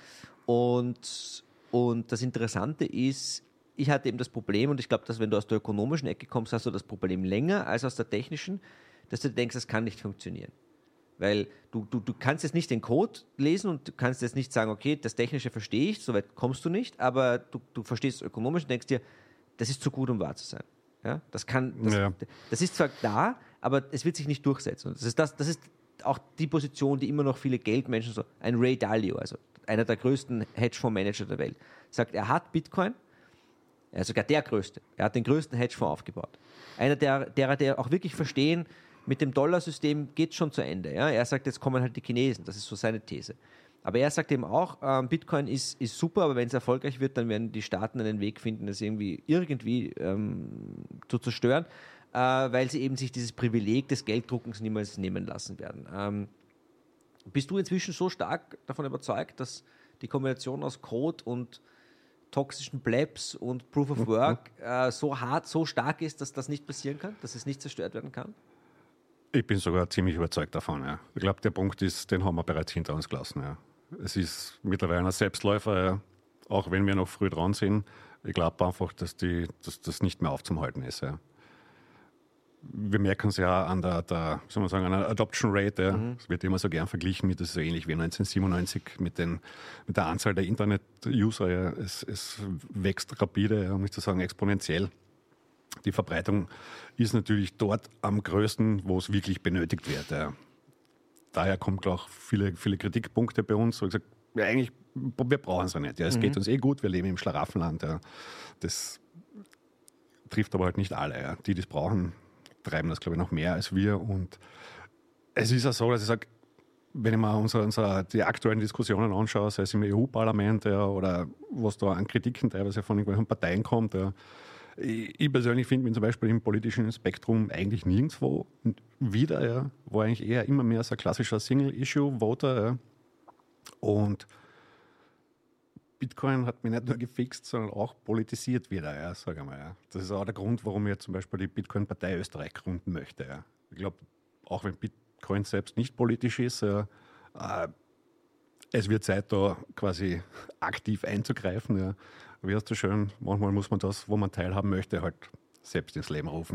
Und Und das Interessante ist, ich hatte eben das Problem, und ich glaube, dass wenn du aus der ökonomischen Ecke kommst, hast du das Problem länger als aus der technischen, dass du denkst, das kann nicht funktionieren. Weil du, du, du kannst jetzt nicht den Code lesen und du kannst jetzt nicht sagen, okay, das Technische verstehe ich, soweit kommst du nicht, aber du, du verstehst das ökonomisch und denkst dir, das ist zu gut, um wahr zu sein. Ja? Das, kann, das, ja. das ist zwar da, aber es wird sich nicht durchsetzen. Das ist, das, das ist auch die Position, die immer noch viele Geldmenschen, so ein Ray Dalio, also einer der größten Hedgefondsmanager der Welt, sagt, er hat Bitcoin, er ist sogar der größte, er hat den größten Hedgefonds aufgebaut. Einer derer, der, der auch wirklich verstehen, mit dem Dollarsystem geht es schon zu Ende. Ja? Er sagt, jetzt kommen halt die Chinesen, das ist so seine These. Aber er sagt eben auch, ähm, Bitcoin ist, ist super, aber wenn es erfolgreich wird, dann werden die Staaten einen Weg finden, das irgendwie irgendwie ähm, zu zerstören, äh, weil sie eben sich dieses Privileg des Gelddruckens niemals nehmen lassen werden. Ähm, bist du inzwischen so stark davon überzeugt, dass die Kombination aus Code und toxischen Plebs und Proof of Work äh, so hart, so stark ist, dass das nicht passieren kann, dass es nicht zerstört werden kann? Ich bin sogar ziemlich überzeugt davon. Ja. Ich glaube, der Punkt ist, den haben wir bereits hinter uns gelassen. Ja. Es ist mittlerweile ein Selbstläufer, ja. Auch wenn wir noch früh dran sind. Ich glaube einfach, dass, die, dass das nicht mehr aufzuhalten ist. Ja. Wir merken es ja an der, der, soll man sagen, an der Adoption Rate. Ja. Mhm. Es wird immer so gern verglichen mit, das ist so ähnlich wie neunzehnhundertsiebenundneunzig mit, den, mit der Anzahl der Internet-User. Ja. Es, es wächst rapide, ja, um nicht zu sagen exponentiell. Die Verbreitung ist natürlich dort am größten, wo es wirklich benötigt wird. Ja. Daher kommen auch viele, viele Kritikpunkte bei uns. So gesagt, ja, eigentlich, wir brauchen es ja nicht. Ja. Es mhm. geht uns eh gut, wir leben im Schlaraffenland. Ja. Das trifft aber halt nicht alle. Ja. Die, die es brauchen, treiben das, glaube ich, noch mehr als wir. Und es ist ja so, dass ich sage, wenn ich mir unsere, unsere, die aktuellen Diskussionen anschaue, sei es im E U-Parlament ja, oder was da an Kritiken teilweise von irgendwelchen Parteien kommt, ja, ich persönlich finde mich zum Beispiel im politischen Spektrum eigentlich nirgendwo wieder, ja, war eigentlich eher immer mehr so ein klassischer Single-Issue-Voter. Ja. Und Bitcoin hat mich nicht nur gefixt, sondern auch politisiert wieder, ja, sage ich mal. Ja. Das ist auch der Grund, warum ich zum Beispiel die Bitcoin-Partei Österreich gründen möchte. Ja. Ich glaube, auch wenn Bitcoin selbst nicht politisch ist, ja, äh, es wird Zeit, da quasi aktiv einzugreifen. Ja. Wie hast du schön, manchmal muss man das, wo man teilhaben möchte, halt selbst ins Leben rufen.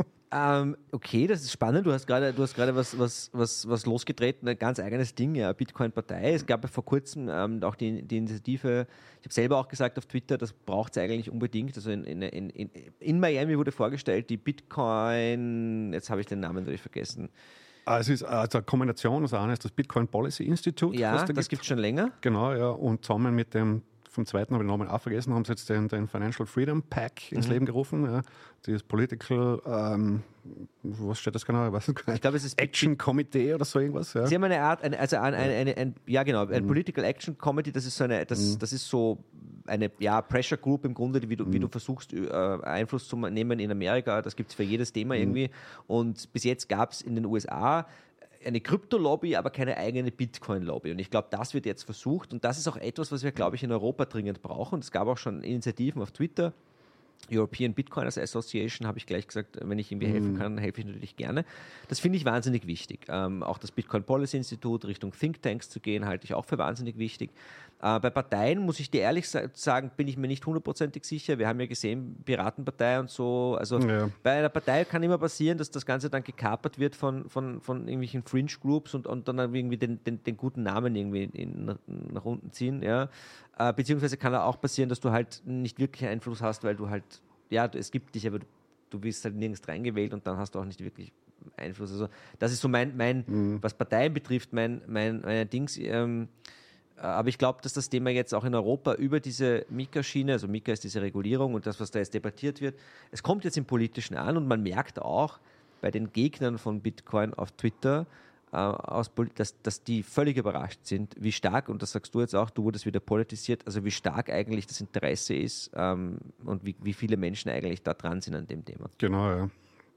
Ähm, okay, das ist spannend. Du hast gerade, du hast gerade was, was, was, was losgetreten, ein ganz eigenes Ding, ja, Bitcoin-Partei. Es gab ja vor kurzem ähm, auch die, die Initiative, ich habe selber auch gesagt auf Twitter, das braucht es eigentlich unbedingt. Also in, in, in, in, in Miami wurde vorgestellt, die Bitcoin, jetzt habe ich den Namen natürlich vergessen. Es ist also eine Kombination, also eine ist das Bitcoin Policy Institute. Ja, da das gibt es schon länger. Genau, ja, und zusammen mit dem vom zweiten habe ich den Namen auch vergessen, haben sie jetzt den, den Financial Freedom Pack ins mhm. Leben gerufen. Ja. Das Political, ähm, was steht das genau? Ich weiß nicht. Ich glaube, es ist Action Committee oder so irgendwas. Ja. Sie haben eine Art, eine, also eine, eine, eine, ein, ja genau, ein mhm. Political Action Committee, das ist so eine, das, mhm. das ist so eine ja, Pressure Group im Grunde, wie du, mhm. wie du versuchst, äh, Einfluss zu nehmen in Amerika. Das gibt es für jedes Thema mhm. irgendwie. Und bis jetzt gab es in den U S A eine Krypto-Lobby, aber keine eigene Bitcoin-Lobby. Und ich glaube, das wird jetzt versucht. Und das ist auch etwas, was wir, glaube ich, in Europa dringend brauchen. Es gab auch schon Initiativen auf Twitter. European Bitcoiners Association, habe ich gleich gesagt, wenn ich irgendwie helfen kann, helfe ich natürlich gerne. Das finde ich wahnsinnig wichtig. Ähm, auch das Bitcoin Policy Institute Richtung Thinktanks zu gehen, halte ich auch für wahnsinnig wichtig. Äh, bei Parteien, muss ich dir ehrlich sagen, bin ich mir nicht hundertprozentig sicher. Wir haben ja gesehen, Piratenpartei und so. Also ja. Bei einer Partei kann immer passieren, dass das Ganze dann gekapert wird von, von, von irgendwelchen Fringe-Groups und, und dann irgendwie den, den, den guten Namen irgendwie in, nach, nach unten ziehen. Ja. Äh, beziehungsweise kann auch passieren, dass du halt nicht wirklich Einfluss hast, weil du halt, ja, es gibt dich, aber du, du wirst halt nirgends reingewählt und dann hast du auch nicht wirklich Einfluss. Also das ist so mein, mein mhm. was Parteien betrifft, mein, mein, mein Dings. Ähm, aber ich glaube, dass das Thema jetzt auch in Europa über diese Mika-Schiene, also Mika ist diese Regulierung und das, was da jetzt debattiert wird, es kommt jetzt im Politischen an und man merkt auch bei den Gegnern von Bitcoin auf Twitter, äh, aus, dass, dass die völlig überrascht sind, wie stark, und das sagst du jetzt auch, du wurdest wieder politisiert, also wie stark eigentlich das Interesse ist ähm, und wie, wie viele Menschen eigentlich da dran sind an dem Thema. Genau, ja.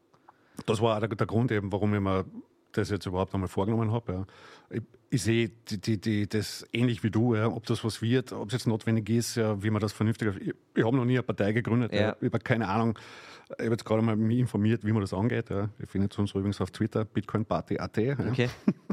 Das war auch der, der Grund eben, warum ich mir das jetzt überhaupt einmal vorgenommen habe. Ja. Ich, ich sehe die, die, die, das ähnlich wie du, ja, ob das was wird, ob es jetzt notwendig ist, ja, wie man das vernünftig... Ich, ich habe noch nie eine Partei gegründet, ja. Ja. Ich habe keine Ahnung. Ich habe jetzt gerade mal mich informiert, wie man das angeht. Ja. Ich finde uns übrigens auf Twitter Bitcoin Party Punkt at. Ja. Okay.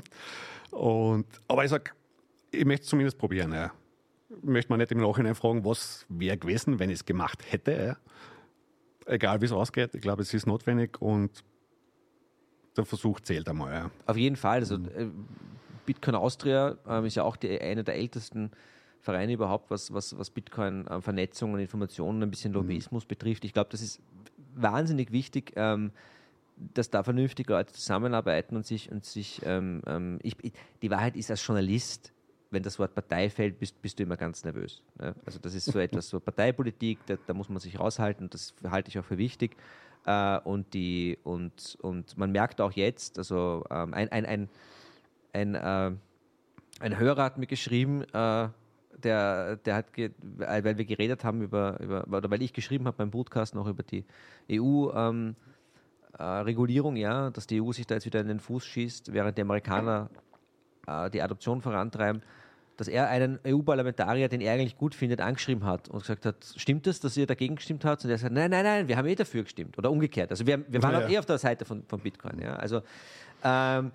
Und, aber ich sage, ich möchte es zumindest probieren. Ja. Ich möchte mal nicht im Nachhinein fragen, was wäre gewesen, wenn ich es gemacht hätte. Ja. Egal, wie es ausgeht. Ich glaube, es ist notwendig und der Versuch zählt einmal. Ja. Auf jeden Fall. Also äh, Bitcoin Austria äh, ist ja auch die, einer der ältesten Vereine überhaupt, was, was, was Bitcoin-Vernetzung äh, und Informationen, ein bisschen Lobbyismus mhm. betrifft. Ich glaube, das ist wahnsinnig wichtig, ähm, dass da vernünftige Leute zusammenarbeiten und sich, und sich ähm, ähm, ich, ich, die Wahrheit ist, als Journalist, wenn das Wort Partei fällt, bist, bist du immer ganz nervös. Ne? Also das ist so etwas, so Parteipolitik, da, da muss man sich raushalten und das halte ich auch für wichtig. Uh, und, die, und, und man merkt auch jetzt, also ähm, ein, ein, ein, ein, äh, ein Hörer hat mir geschrieben, äh, der, der hat, ge- weil wir geredet haben über, über, oder weil ich geschrieben habe beim Podcast noch über die E U-Regulierung, ähm, äh, ja, dass die E U sich da jetzt wieder in den Fuß schießt, während die Amerikaner äh, die Adoption vorantreiben. dass er einen E U-Parlamentarier, den er eigentlich gut findet, angeschrieben hat und gesagt hat, stimmt das, dass ihr dagegen gestimmt habt? Und er sagt, nein, nein, nein, wir haben eh dafür gestimmt. Oder umgekehrt. Also wir, wir waren ja, auch ja. eh auf der Seite von, von Bitcoin. Ja? Also ähm,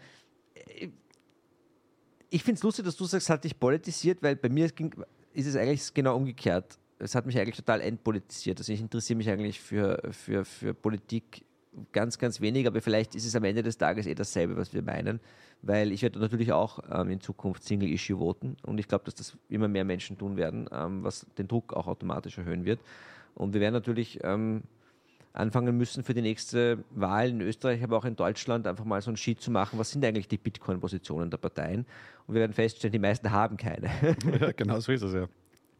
ich finde es lustig, dass du sagst, es hat dich politisiert, weil bei mir ging, ist es eigentlich genau umgekehrt. Es hat mich eigentlich total entpolitisiert. Also ich interessiere mich eigentlich für, für, für Politik ganz, ganz wenig, aber vielleicht ist es am Ende des Tages eh dasselbe, was wir meinen, weil ich werde natürlich auch ähm, in Zukunft Single-Issue voten und ich glaube, dass das immer mehr Menschen tun werden, ähm, was den Druck auch automatisch erhöhen wird. Und wir werden natürlich ähm, anfangen müssen für die nächste Wahl in Österreich, aber auch in Deutschland einfach mal so ein Sheet zu machen, was sind eigentlich die Bitcoin-Positionen der Parteien. Und wir werden feststellen, die meisten haben keine. Ja, genau so ist es, ja.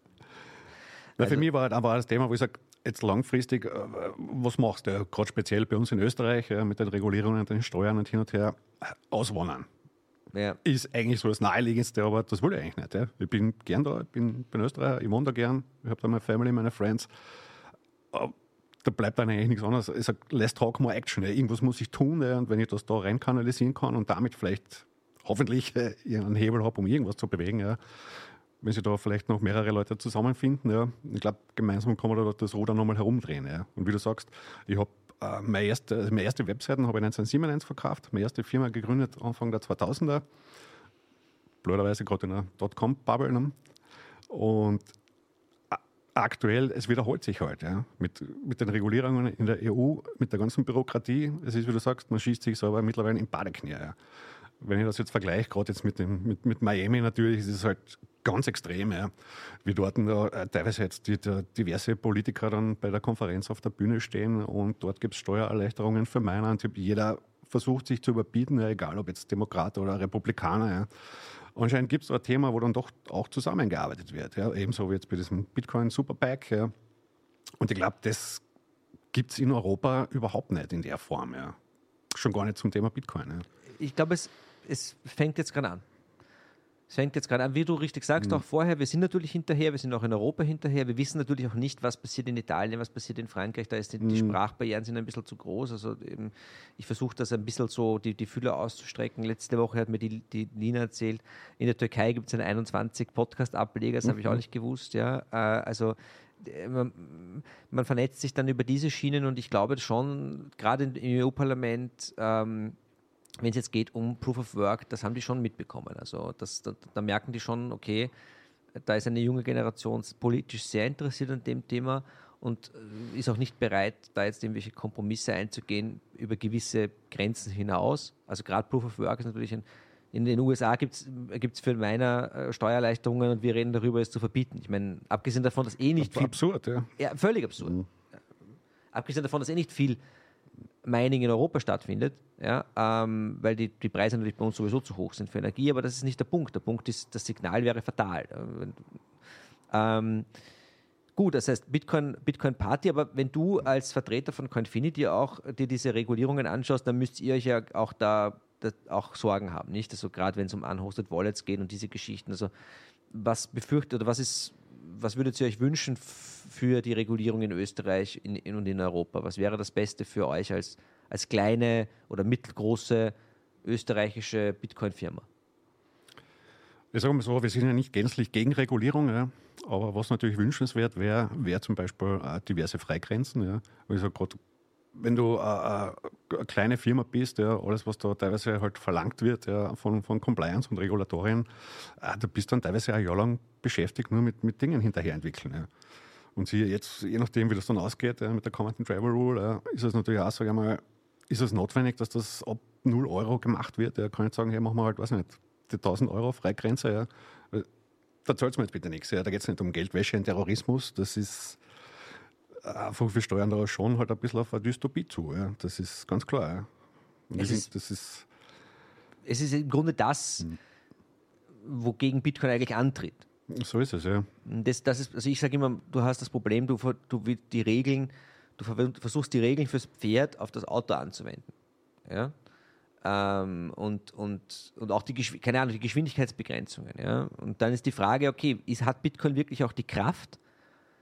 Na, Also, für mich war halt einfach das Thema, wo ich sage, jetzt langfristig, äh, was machst du? Gerade speziell bei uns in Österreich äh, mit den Regulierungen, den Steuern und hin und her, äh, auswandern. ja. Ist eigentlich so das Naheliegendste, aber das will ich eigentlich nicht. Ja. Ich bin gern da, ich bin, bin Österreicher, ich wohne da gern, ich habe da meine Family, meine Friends. Aber da bleibt dann eigentlich nichts anderes. Ich sage, let's talk more action. Ja. Irgendwas muss ich tun, ja. Und wenn ich das da rein kanalisieren kann und damit vielleicht hoffentlich äh, einen Hebel habe, um irgendwas zu bewegen, ja. Wenn sich da vielleicht noch mehrere Leute zusammenfinden, ja, ich glaube, gemeinsam kann man da das Ruder nochmal herumdrehen. Ja. Und wie du sagst, ich habe äh, meine, erste, also meine erste Webseiten habe ich neunzehnhundertsiebenundneunzig verkauft, meine erste Firma gegründet Anfang der zweitausender, blöderweise gerade in einer Dotcom-Bubble. Und a- aktuell, es wiederholt sich halt, ja, mit, mit den Regulierungen in der E U, mit der ganzen Bürokratie. Es ist, wie du sagst, man schießt sich selber mittlerweile im Badeknie. Ja. Wenn ich das jetzt vergleiche, gerade jetzt mit, dem, mit, mit Miami natürlich, ist es halt ganz extrem, ja. Wie dort da, äh, teilweise jetzt die, die, diverse Politiker dann bei der Konferenz auf der Bühne stehen und dort gibt es Steuererleichterungen für Miner und jeder versucht sich zu überbieten, ja, egal ob jetzt Demokrat oder Republikaner. Ja. Anscheinend gibt es ein Thema, wo dann doch auch zusammengearbeitet wird, ja. Ebenso wie jetzt bei diesem Bitcoin Superpack. Ja. Und ich glaube, das gibt es in Europa überhaupt nicht in der Form. Ja. Schon gar nicht zum Thema Bitcoin. Ja. Ich glaube, es, es fängt jetzt gerade an. Es fängt jetzt gerade an, wie du richtig sagst, mhm. auch vorher, wir sind natürlich hinterher, wir sind auch in Europa hinterher, wir wissen natürlich auch nicht, was passiert in Italien, was passiert in Frankreich, da ist die, mhm. die Sprachbarrieren sind ein bisschen zu groß, also eben, ich versuche das ein bisschen so, die, die Fühler auszustrecken. Letzte Woche hat mir die, die Lina erzählt, in der Türkei gibt es einen einundzwanzig Podcast-Ableger, das mhm. habe ich auch nicht gewusst, ja, also man, man vernetzt sich dann über diese Schienen und ich glaube schon, gerade im E U-Parlament, ähm, wenn es jetzt geht um Proof of Work, das haben die schon mitbekommen. Also das, da, da merken die schon, okay, da ist eine junge Generation politisch sehr interessiert an dem Thema und ist auch nicht bereit, da jetzt irgendwelche Kompromisse einzugehen über gewisse Grenzen hinaus. Also gerade Proof of Work ist natürlich ein, in den U S A gibt es für Miner Steuererleichterungen und wir reden darüber, es zu verbieten. Ich meine, abgesehen davon, dass eh nicht viel... Absurd, ja. Ja, völlig absurd. Mhm. Abgesehen davon, dass eh nicht viel Mining in Europa stattfindet, ja, ähm, weil die, die Preise natürlich bei uns sowieso zu hoch sind für Energie, aber das ist nicht der Punkt. Der Punkt ist, das Signal wäre fatal. Ähm, gut, das heißt Bitcoin, Bitcoin Party, aber wenn du als Vertreter von Coinfinity auch dir diese Regulierungen anschaust, dann müsst ihr euch ja auch da, da auch Sorgen haben, nicht? Also gerade wenn es um Unhosted Wallets geht und diese Geschichten, also was befürchtet oder was ist, was würdet ihr euch wünschen für die Regulierung in Österreich in, in und in Europa? Was wäre das Beste für euch als, als kleine oder mittelgroße österreichische Bitcoin-Firma? Ich sage mal so, wir sind ja nicht gänzlich gegen Regulierung, ja. Aber was natürlich wünschenswert wäre, wäre zum Beispiel äh, diverse Freigrenzen. Ja. Also gerade wenn du äh, eine kleine Firma bist, ja, alles, was da teilweise halt verlangt wird, ja, von, von Compliance und Regulatorien, äh, da bist du dann teilweise ein Jahr lang beschäftigt, nur mit, mit Dingen hinterher entwickeln. Ja. Und sie jetzt, je nachdem, wie das dann ausgeht, ja, mit der Comment and Travel Rule, ja, ist es natürlich auch, sage ich mal, ist es notwendig, dass das ab null Euro gemacht wird. Ja, kann ich sagen, hey, machen wir halt, weiß nicht, die tausend Euro Freigrenze. Ja. Da zahlt es mir jetzt bitte nichts. Ja. Da geht es nicht um Geldwäsche und Terrorismus. Das ist einfach, wir steuern da schon halt ein bisschen auf eine Dystopie zu. Ja. Das ist ganz klar. Ja. Und es, ich ist, find, das ist, es ist im Grunde das, hm. wogegen Bitcoin eigentlich antritt. So ist es, ja. Das, das ist, also ich sage immer, du hast das Problem, du, du die Regeln, du versuchst die Regeln fürs Pferd auf das Auto anzuwenden. Ja? Ähm, und, und, und auch die, keine Ahnung, die Geschwindigkeitsbegrenzungen. Ja? Und dann ist die Frage, okay, ist, hat Bitcoin wirklich auch die Kraft,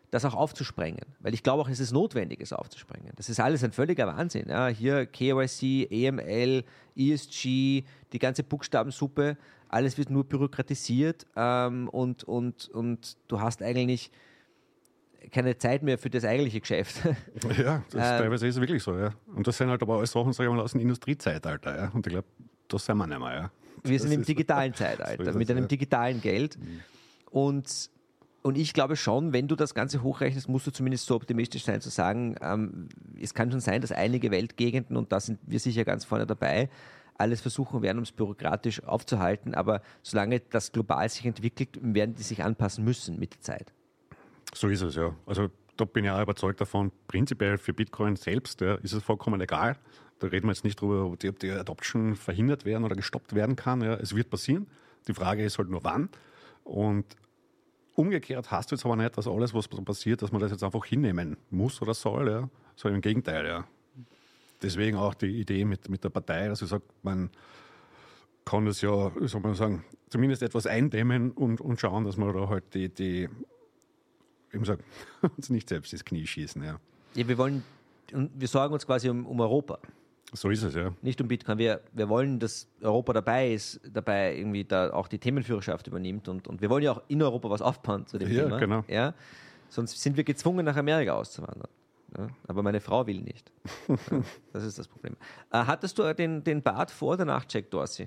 das auch aufzusprengen. Weil ich glaube auch, es ist notwendig, es aufzusprengen. Das ist alles ein völliger Wahnsinn. Ja. Hier K Y C, A M L, E S G, die ganze Buchstabensuppe, alles wird nur bürokratisiert ähm, und, und, und du hast eigentlich keine Zeit mehr für das eigentliche Geschäft. Ja, das ähm, teilweise ist es wirklich so, ja. Und das sind halt aber alles Sachen, sag ich mal, aus dem Industriezeitalter, ja. Und ich glaube, das sind wir nicht mehr, ja. Wir das sind im ist, digitalen Zeitalter, so mit das, einem ja. digitalen Geld. Mhm. Und, und ich glaube schon, wenn du das Ganze hochrechnest, musst du zumindest so optimistisch sein, zu sagen, ähm, es kann schon sein, dass einige Weltgegenden, und da sind wir sicher ganz vorne dabei, alles versuchen werden, um es bürokratisch aufzuhalten. Aber solange das global sich entwickelt, werden die sich anpassen müssen mit der Zeit. So ist es, ja. Also da bin ich auch überzeugt davon, prinzipiell für Bitcoin selbst ja, ist es vollkommen egal. Da reden wir jetzt nicht darüber, ob die, ob die Adoption verhindert werden oder gestoppt werden kann. Ja. Es wird passieren. Die Frage ist halt nur wann. Und umgekehrt heißt jetzt aber nicht, dass alles, was passiert, dass man das jetzt einfach hinnehmen muss oder soll. Ja. Sondern im Gegenteil, ja. Deswegen auch die Idee mit, mit der Partei, dass ich sage, man kann das ja, soll man sagen, zumindest etwas eindämmen und, und schauen, dass man da halt die, die ich sage, uns nicht selbst ins Knie schießen. Ja. Ja, wir wollen, wir sorgen uns quasi um, um Europa. So ist es, ja. Nicht um Bitcoin. Wir, wir wollen, dass Europa dabei ist, dabei irgendwie da auch die Themenführerschaft übernimmt und, und wir wollen ja auch in Europa was aufbauen zu dem Ja, Thema. genau. Ja? Sonst sind wir gezwungen, nach Amerika auszuwandern. Ja? Aber meine Frau will nicht. Ja? Das ist das Problem. Äh, hattest du den, den Bart vor oder nach Jack Dorsey?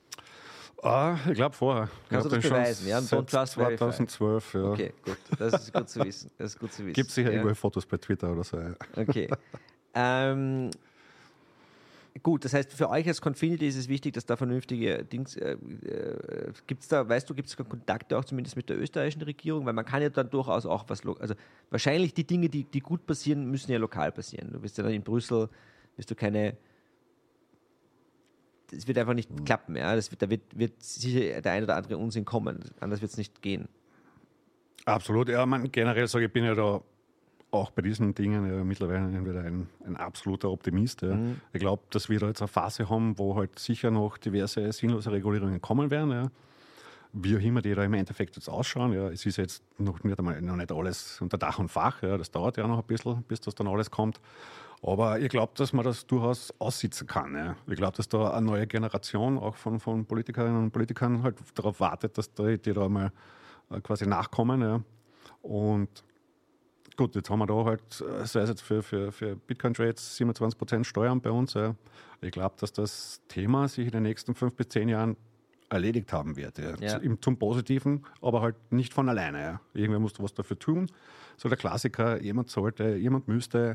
Ah, ich glaube vorher. Kannst ich du das den beweisen? Ja, seit Don't Trust Verify. zweitausendzwölf, ja. Okay, gut. Das ist gut zu wissen. Das ist gut zu wissen. Gibt sicher ja. irgendwelche Fotos bei Twitter oder so. Ja. Okay. ähm, gut, das heißt, für euch als Confinity ist es wichtig, dass da vernünftige Dings, äh, äh, gibt's da, weißt du, gibt es Kontakte auch zumindest mit der österreichischen Regierung? Weil man kann ja dann durchaus auch was, also wahrscheinlich die Dinge, die, die gut passieren, müssen ja lokal passieren. Du wirst ja dann in Brüssel, wirst du keine, es wird einfach nicht mhm. klappen, ja. Das wird, da wird, wird sicher der ein oder andere Unsinn kommen, anders wird es nicht gehen. Absolut, ja, man, generell sage ich, ich bin ja da auch bei diesen Dingen ja, mittlerweile ein, ein absoluter Optimist. Ja. Mhm. Ich glaube, dass wir da jetzt eine Phase haben, wo halt sicher noch diverse sinnlose Regulierungen kommen werden. Ja. Wie auch immer die da im Endeffekt jetzt ausschauen. Ja. Es ist jetzt noch nicht einmal noch nicht alles unter Dach und Fach. Ja. Das dauert ja noch ein bisschen, bis das dann alles kommt. Aber ich glaube, dass man das durchaus aussitzen kann. Ja. Ich glaube, dass da eine neue Generation auch von, von Politikerinnen und Politikern halt darauf wartet, dass die, die da mal quasi nachkommen. Ja. Und gut, jetzt haben wir da halt, sei es jetzt für, für, für Bitcoin-Trades, siebenundzwanzig Prozent Steuern bei uns. Ja. Ich glaube, dass das Thema sich in den nächsten fünf bis zehn Jahren erledigt haben wird. Ja. Ja. Zum Positiven, aber halt nicht von alleine. Ja. Irgendwer muss was dafür tun. So der Klassiker, jemand sollte, jemand müsste.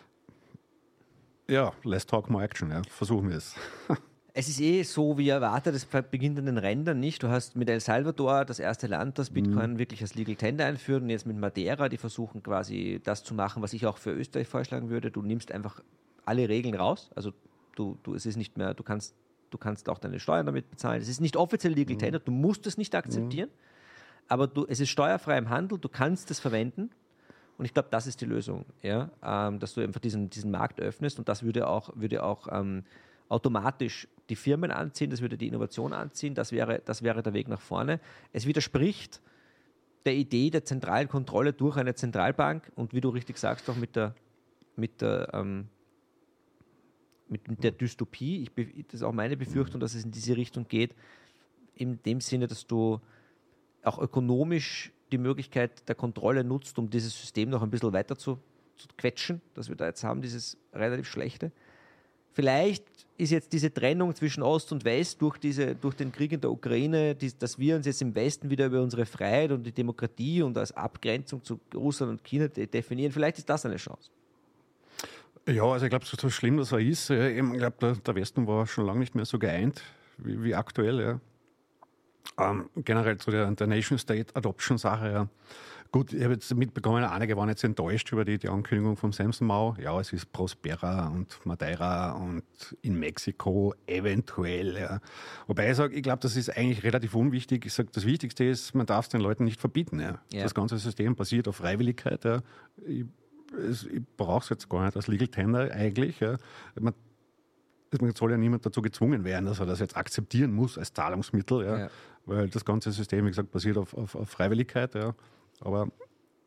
Ja, let's talk more action. Ja. Versuchen wir es. Es ist eh so, wie erwartet, es beginnt an den Rändern nicht. Du hast mit El Salvador das erste Land, das Bitcoin mhm. wirklich als Legal Tender einführt, und jetzt mit Madeira, die versuchen quasi das zu machen, was ich auch für Österreich vorschlagen würde. Du nimmst einfach alle Regeln raus. Also du, du es ist nicht mehr, du kannst, du kannst auch deine Steuern damit bezahlen. Es ist nicht offiziell Legal mhm. Tender, du musst es nicht akzeptieren, mhm. aber du, es ist steuerfrei im Handel, du kannst es verwenden. Und ich glaube, das ist die Lösung, ja? ähm, dass du einfach diesen, diesen Markt öffnest, und das würde auch, würde auch ähm, automatisch die Firmen anziehen, das würde die Innovation anziehen, das wäre, das wäre der Weg nach vorne. Es widerspricht der Idee der zentralen Kontrolle durch eine Zentralbank und, wie du richtig sagst, auch mit der, mit der, ähm, mit, mit der Dystopie. Ich, das ist auch meine Befürchtung, dass es in diese Richtung geht, in dem Sinne, dass du auch ökonomisch die Möglichkeit der Kontrolle nutzt, um dieses System noch ein bisschen weiter zu, zu quetschen, das wir da jetzt haben, dieses relativ schlechte. Vielleicht ist jetzt diese Trennung zwischen Ost und West durch, diese, durch den Krieg in der Ukraine, die, dass wir uns jetzt im Westen wieder über unsere Freiheit und die Demokratie und als Abgrenzung zu Russland und China de- definieren, vielleicht ist das eine Chance. Ja, also ich glaube, so schlimm das auch ist, ich glaube, der, der Westen war schon lange nicht mehr so geeint wie, wie aktuell. Ja. Ähm, generell zu der, der Nation-State-Adoption-Sache, ja. Gut, ich habe jetzt mitbekommen, einige waren jetzt enttäuscht über die, die Ankündigung vom Samson Mao. Ja, es ist Prospera und Madeira und in Mexiko eventuell. Ja. Wobei ich sage, ich glaube, das ist eigentlich relativ unwichtig. Ich sage, das Wichtigste ist, man darf es den Leuten nicht verbieten. Ja. Ja. Das ganze System basiert auf Freiwilligkeit. Ja. Ich, ich brauche es jetzt gar nicht als Legal Tender eigentlich. Ja. Man, man soll ja niemand dazu gezwungen werden, dass er das jetzt akzeptieren muss als Zahlungsmittel. Ja. Ja. Weil das ganze System, wie gesagt, basiert auf, auf, auf Freiwilligkeit. Ja. Aber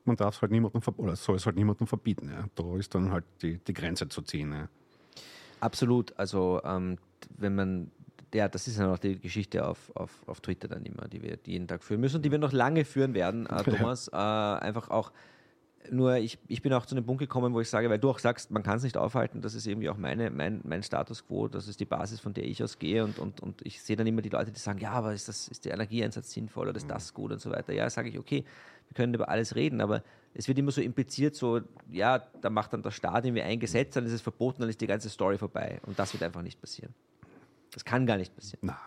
man darf es halt niemandem ver- oder soll es halt niemandem verbieten. Ja. Da ist dann halt die, die Grenze zu ziehen. Ja. Absolut. Also ähm, wenn man, ja, das ist ja noch die Geschichte auf, auf, auf Twitter dann immer, die wir jeden Tag führen müssen und die wir noch lange führen werden, äh, Thomas. Ja. Äh, einfach auch, nur ich, ich bin auch zu einem Punkt gekommen, wo ich sage, weil du auch sagst, man kann es nicht aufhalten, das ist irgendwie auch meine, mein, mein Status quo, das ist die Basis, von der ich ausgehe und, und, und ich sehe dann immer die Leute, die sagen, ja, aber ist, das, ist der Energieeinsatz sinnvoll oder ist das gut und so weiter. Ja, sage ich, okay, wir können über alles reden, aber es wird immer so impliziert, so, ja, da macht dann der Staat irgendwie ein Gesetz, dann ist es verboten, dann ist die ganze Story vorbei und das wird einfach nicht passieren. Das kann gar nicht passieren. Na.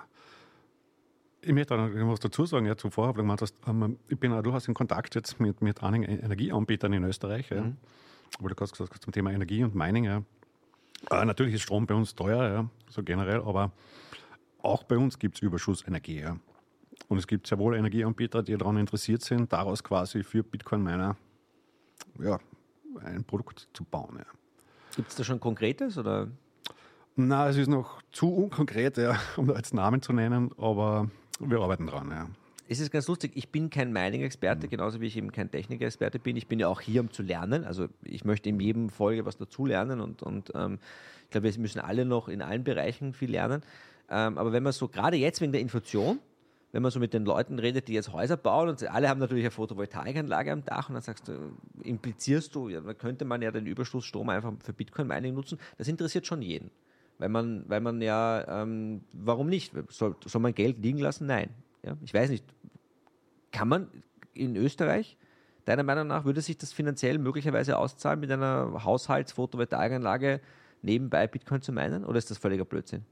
Ich möchte noch was dazu sagen. Ja, zuvor habe ich gemeint, dass, ähm, ich bin auch durchaus in Kontakt jetzt mit, mit einigen Energieanbietern in Österreich, ja, mhm. weil du gerade gesagt hast zum Thema Energie und Mining. Ja. Äh, natürlich ist Strom bei uns teuer, ja, so generell, aber auch bei uns gibt es Überschussenergie. Ja. Und es gibt sehr wohl Energieanbieter, die daran interessiert sind, daraus quasi für Bitcoin-Miner ja, ein Produkt zu bauen. Ja. Gibt es da schon Konkretes? Oder? Na, es ist noch zu unkonkret, ja, um da jetzt Namen zu nennen, aber wir arbeiten dran, ja. Es ist ganz lustig, ich bin kein Mining-Experte, mhm. genauso wie ich eben kein Techniker-Experte bin. Ich bin ja auch hier, um zu lernen. Also ich möchte in jedem Folge was dazulernen und, und ähm, ich glaube, wir müssen alle noch in allen Bereichen viel lernen. Ähm, aber wenn man so, gerade jetzt wegen der Inflation, wenn man so mit den Leuten redet, die jetzt Häuser bauen und alle haben natürlich eine Photovoltaikanlage am Dach und dann sagst du, implizierst du, ja, dann könnte man ja den Überschussstrom einfach für Bitcoin-Mining nutzen. Das interessiert schon jeden. Weil man, weil man ja, ähm, warum nicht? Soll, soll man Geld liegen lassen? Nein. Ja, ich weiß nicht. Kann man in Österreich, deiner Meinung nach, würde sich das finanziell möglicherweise auszahlen, mit einer Haushalts-Photovoltaikanlage nebenbei Bitcoin zu meinen? Oder ist das völliger Blödsinn?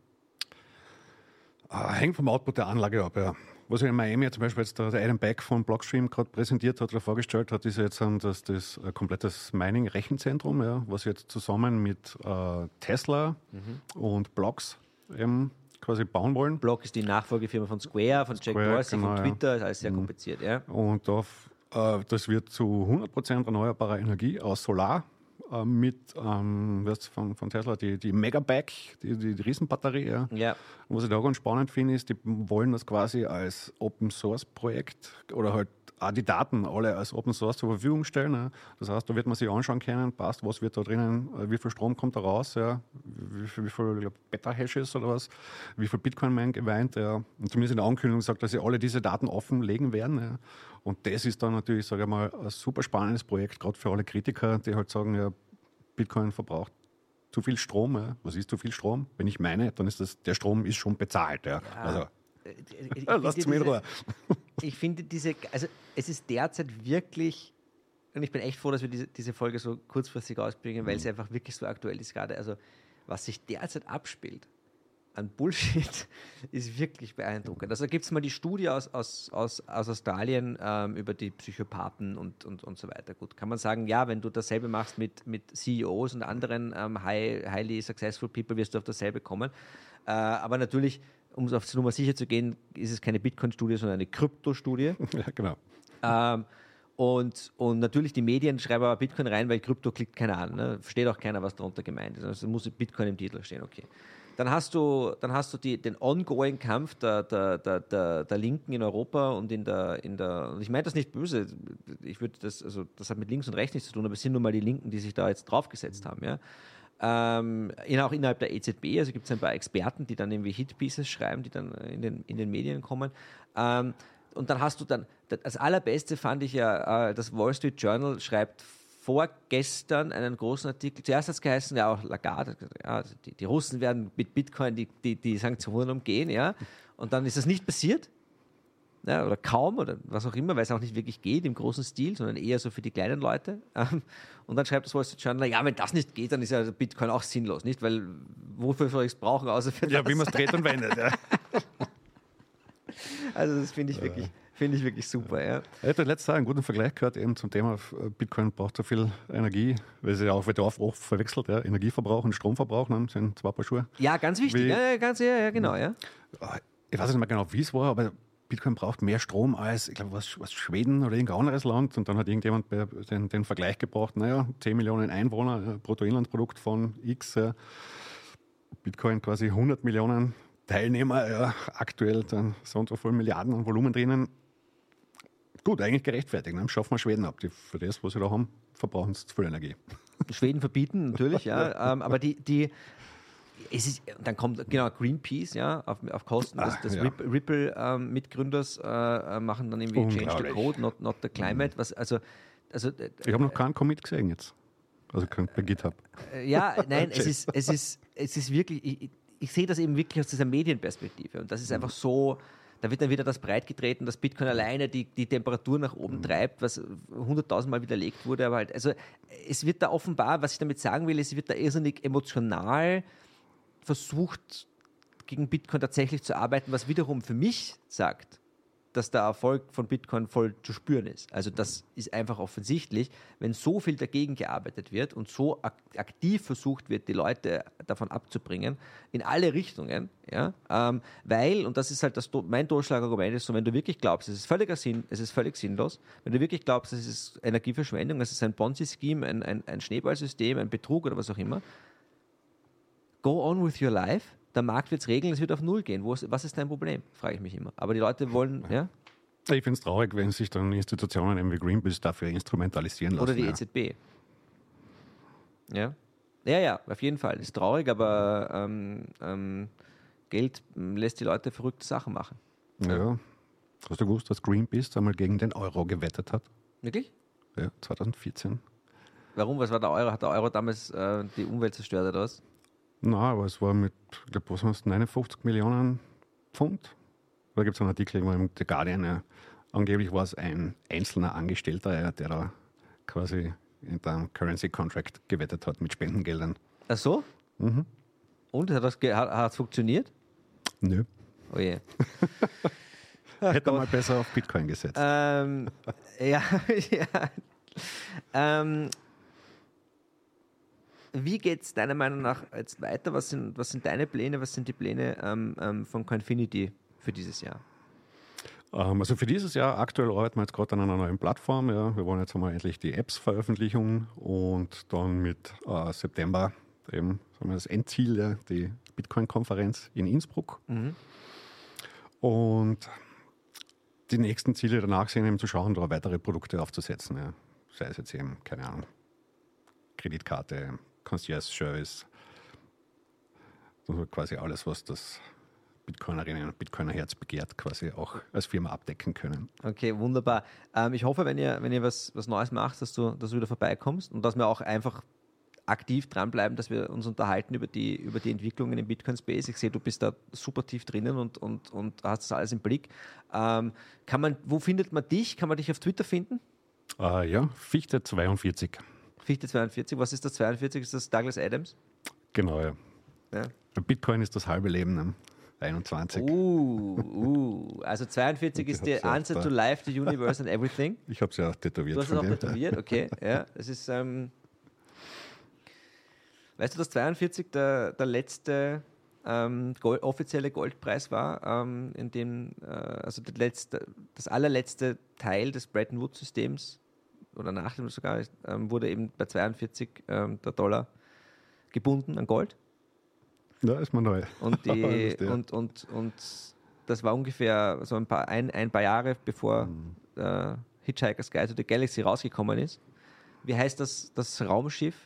Ah, hängt vom Output der Anlage ab, ja. Was in Miami zum Beispiel jetzt der Adam Back von Blockstream gerade präsentiert hat oder vorgestellt hat, ist jetzt ein, das, das ein komplettes Mining-Rechenzentrum, ja, was jetzt zusammen mit äh, Tesla mhm. und Blocks eben quasi bauen wollen. Block ist die Nachfolgefirma von Square, von Jack Square, Dorsey, genau, von Twitter, ja. ist alles sehr kompliziert. Ja. Und auf, äh, das wird zu hundert Prozent erneuerbarer Energie aus Solar äh, mit ähm, was von, von Tesla, die, die Megapack, die, die, die Riesenbatterie. Ja. Ja. Und was ich da ganz spannend finde, ist, die wollen das quasi als Open-Source-Projekt oder halt auch die Daten alle als Open Source zur Verfügung stellen. Ja. Das heißt, da wird man sich anschauen können, passt, was wird da drinnen, wie viel Strom kommt da raus, ja, wie viel, wie viel Beta-Hashes oder was, wie viel Bitcoin man geweint. Ja. Und zumindest in der Ankündigung sagt, dass sie alle diese Daten offenlegen werden. Ja. Und das ist dann natürlich, sage ich mal, ein super spannendes Projekt, gerade für alle Kritiker, die halt sagen, ja, Bitcoin verbraucht zu viel Strom. Ja. Was ist zu viel Strom? Wenn ich meine, dann ist das, der Strom ist schon bezahlt. Ja. Ja. Also, Lasst es mir in Ruhe. Ich finde diese, also es ist derzeit wirklich, und ich bin echt froh, dass wir diese, diese Folge so kurzfristig ausbringen, weil mhm. sie einfach wirklich so aktuell ist gerade. Also was sich derzeit abspielt an Bullshit ist wirklich beeindruckend. Also da gibt es mal die Studie aus, aus, aus, aus Australien ähm, über die Psychopathen und, und, und so weiter. Gut, kann man sagen, ja, wenn du dasselbe machst mit, mit C E Os und anderen ähm, high, highly successful people, wirst du auf dasselbe kommen. Äh, aber natürlich, um auf die Nummer sicher zu gehen, ist es keine Bitcoin-Studie, sondern eine Krypto-Studie. Ja, genau. Ähm, und, und natürlich die Medien schreiben aber Bitcoin rein, weil Krypto klickt keiner an. Ne? Versteht auch keiner, was darunter gemeint ist. Also muss Bitcoin im Titel stehen, okay. Dann hast du, dann hast du die, den ongoing Kampf der, der, der, der, der Linken in Europa und in der, in der, und ich meine das nicht böse, ich würde das, also das hat mit links und rechts nichts zu tun, aber es sind nun mal die Linken, die sich da jetzt draufgesetzt haben, ja. Ähm, auch innerhalb der E Z B, also gibt es ein paar Experten, die dann irgendwie Hitpieces schreiben, die dann in den, in den Medien kommen. Ähm, und dann hast du dann, das allerbeste fand ich ja, äh, das Wall Street Journal schreibt vorgestern einen großen Artikel, zuerst hat es geheißen, ja auch Lagarde, ja, die, die Russen werden mit Bitcoin die, die, die Sanktionen umgehen, ja, und dann ist das nicht passiert. Ja, oder kaum oder was auch immer, weil es auch nicht wirklich geht im großen Stil, sondern eher so für die kleinen Leute. Und dann schreibt das Wall Street Journal, ja, wenn das nicht geht, dann ist ja Bitcoin auch sinnlos, nicht? Weil wofür soll ich es brauchen, außer für ja, das? wie man es dreht und wendet. Ja. Also das finde ich wirklich, finde ich wirklich super. Ja. Ich hätte letztes Jahr einen guten Vergleich gehört eben zum Thema Bitcoin braucht so viel Energie, weil sie ja auch wird oft verwechselt, ja. Energieverbrauch und Stromverbrauch, ne? Sind zwei Paar Schuhe. Ja, ganz wichtig, wie, ja, ganz, ja, ja, genau, ja. Ich weiß nicht mehr genau, wie es war, aber Bitcoin braucht mehr Strom als, ich glaube, was, was Schweden oder irgendein anderes Land. Und dann hat irgendjemand den, den Vergleich gebracht, naja, zehn Millionen Einwohner, Bruttoinlandsprodukt von X, äh, Bitcoin quasi hundert Millionen Teilnehmer, ja, aktuell dann so und so viele Milliarden an Volumen drinnen. gut, eigentlich gerechtfertigt. Dann schaffen wir Schweden ab. Die, für das, was sie da haben, verbrauchen sie zu viel Energie. Schweden verbieten, natürlich, ja. ähm, aber die, die es ist, dann kommt genau Greenpeace, ja, auf, auf Kosten des, des ja. Ripple-Mitgründers ähm, äh, machen dann irgendwie Change the Code, not, not the climate. Was, also, also, äh, ich habe noch keinen Commit gesehen jetzt. Also bei GitHub. Äh, ja, nein, es ist, es ist, es ist wirklich, ich, ich sehe das eben wirklich aus dieser Medienperspektive. Und das ist einfach so, da wird dann wieder das breitgetreten, dass Bitcoin alleine die, die Temperatur nach oben treibt, was hunderttausendmal widerlegt wurde. Aber halt, also es wird da offenbar, was ich damit sagen will, es wird da irrsinnig emotional versucht, gegen Bitcoin tatsächlich zu arbeiten, was wiederum für mich sagt, dass der Erfolg von Bitcoin voll zu spüren ist. Also das ist einfach offensichtlich, wenn so viel dagegen gearbeitet wird und so ak- aktiv versucht wird, die Leute davon abzubringen, in alle Richtungen, ja, ähm, weil, und das ist halt das, mein Totschlagargument ist so, wenn du wirklich glaubst, es ist völliger Sinn, es ist völlig sinnlos, wenn du wirklich glaubst, es ist Energieverschwendung, es ist ein Ponzi-Scheme, ein, ein, ein Schneeballsystem, ein Betrug oder was auch immer, go on with your life. Der Markt wird es regeln, es wird auf Null gehen. Wo ist, was ist dein Problem? Frage ich mich immer. Aber die Leute wollen, ja? Ich finde es traurig, wenn sich dann Institutionen wie Greenpeace dafür instrumentalisieren lassen. Oder die ja. E Z B. Ja? Ja, ja, auf jeden Fall. Ist traurig, aber ähm, ähm, Geld lässt die Leute verrückte Sachen machen. Ja. Hast du gewusst, dass Greenpeace einmal gegen den Euro gewettet hat? Wirklich? Ja, zwanzig vierzehn. Warum? Was war der Euro? Hat der Euro damals äh, die Umwelt zerstört oder was? Nein, aber es war mit, ich glaube, was heißt, neunundfünfzig Millionen Pfund. Da gibt es einen Artikel im The Guardian. Ja. Angeblich war es ein einzelner Angestellter, ja, der da quasi in einem Currency Contract gewettet hat mit Spendengeldern. Ach so? Mhm. Und? Hat das ge- hat, hat funktioniert? Nö. Oh je. Hätte mal besser auf Bitcoin gesetzt. Ähm, ja, ja. Ähm, wie geht es deiner Meinung nach jetzt weiter? Was sind, was sind deine Pläne? Was sind die Pläne ähm, ähm, von Coinfinity für dieses Jahr? Ähm, also für dieses Jahr aktuell arbeiten wir jetzt gerade an einer neuen Plattform. Ja. Wir wollen jetzt einmal endlich die Apps veröffentlichen und dann mit äh, September eben sagen wir, das Endziel, ja, die Bitcoin-Konferenz in Innsbruck. Mhm. Und die nächsten Ziele danach sind eben zu schauen, da weitere Produkte aufzusetzen. Ja. Sei es jetzt eben, keine Ahnung, Kreditkarte, Concierge-Service, also quasi alles, was das Bitcoinerinnen und Bitcoiner Herz begehrt, quasi auch als Firma abdecken können. Okay, wunderbar. Ähm, ich hoffe, wenn ihr, wenn ihr was, was Neues macht, dass du, dass du wieder vorbeikommst und dass wir auch einfach aktiv dranbleiben, dass wir uns unterhalten über die, über die Entwicklungen im Bitcoin-Space. Ich sehe, du bist da super tief drinnen und, und, und hast das alles im Blick. Ähm, kann man, wo findet man dich? Kann man dich auf Twitter finden? Äh, ja, Fichte zweiundvierzig. Fichte zweiundvierzig. Was ist das zweiundvierzig? Ist das Douglas Adams? Genau, ja. Ja. Bitcoin ist das halbe Leben, ne? einundzwanzig. Uh, uh. Also zweiundvierzig ist die Answer ja to life, the universe and everything. Ich habe es ja tätowiert. Du hast es auch tätowiert, okay. Ja, es ist, ähm, weißt du, dass zweiundvierzig der, der letzte ähm, Gold, offizielle Goldpreis war, ähm, in dem, äh, also das, letzte, das allerletzte Teil des Bretton Woods-Systems oder nach dem sogar, ähm, wurde eben bei zweiundvierzig ähm, der Dollar gebunden an Gold. Da ist man neu. Und, die, und, und, und das war ungefähr so ein paar, ein, ein paar Jahre, bevor mhm. äh, Hitchhiker's Guide to the Galaxy rausgekommen ist. Wie heißt das, das Raumschiff?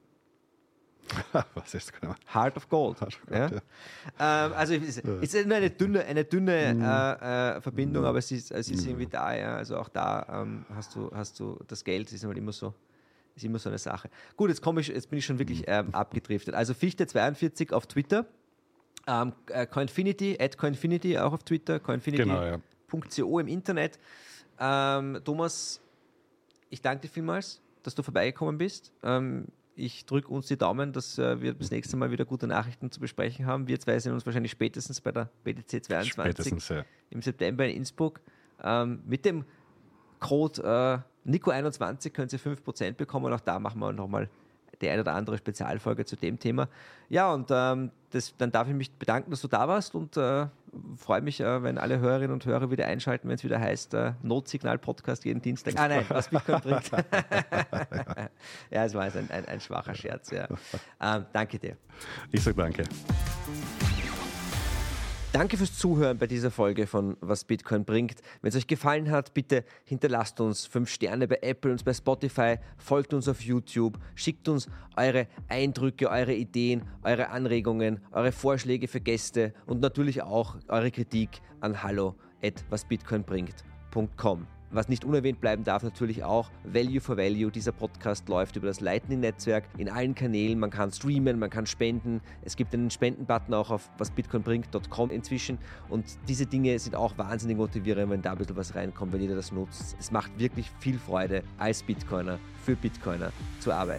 Was ist das genau? Heart of Gold. Heart of Gold ja? Ja. Ähm, also es ist ja. nur eine dünne, eine dünne mhm. äh, äh, Verbindung, mhm. aber es ist, es ist mhm. irgendwie da. Ja? Also auch da ähm, hast, du, hast du das Geld, ist immer so. Ist immer so eine Sache. Gut, jetzt, komme ich, jetzt bin ich schon wirklich ähm, abgedriftet. Also Fichte zweiundvierzig auf Twitter, ähm, Coinfinity, at Coinfinity auch auf Twitter, coinfinity punkt co genau, ja. im Internet. Ähm, Thomas, ich danke dir vielmals, dass du vorbeigekommen bist. Ähm, ich drücke uns die Daumen, dass äh, wir das nächste Mal wieder gute Nachrichten zu besprechen haben. Wir zwei sehen uns wahrscheinlich spätestens bei der B T C zweiundzwanzig ja. im September in Innsbruck. Ähm, mit dem Code äh, Nico einundzwanzig können Sie fünf Prozent bekommen. Auch da machen wir nochmal die eine oder andere Spezialfolge zu dem Thema. Ja, und ähm, das, dann darf ich mich bedanken, dass du da warst und äh, freue mich, äh, wenn alle Hörerinnen und Hörer wieder einschalten, wenn es wieder heißt, äh, Notsignal-Podcast jeden Dienstag. Ah nein, was Bitcoin bringt. Ja, es war also ein, ein, ein schwacher Scherz. Ja. Ähm, danke dir. Ich sage danke. Danke fürs Zuhören bei dieser Folge von Was Bitcoin bringt. Wenn es euch gefallen hat, bitte hinterlasst uns fünf Sterne bei Apple und bei Spotify, folgt uns auf YouTube, schickt uns eure Eindrücke, eure Ideen, eure Anregungen, eure Vorschläge für Gäste und natürlich auch eure Kritik an hallo at wasbitcoinbringt punkt com. Was nicht unerwähnt bleiben darf, natürlich auch Value for Value. Dieser Podcast läuft über das Lightning-Netzwerk in allen Kanälen. Man kann streamen, man kann spenden. Es gibt einen Spenden-Button auch auf wasbitcoinbringt punkt com inzwischen. Und diese Dinge sind auch wahnsinnig motivierend, wenn da ein bisschen was reinkommt, wenn jeder das nutzt. Es macht wirklich viel Freude, als Bitcoiner für Bitcoiner zu arbeiten.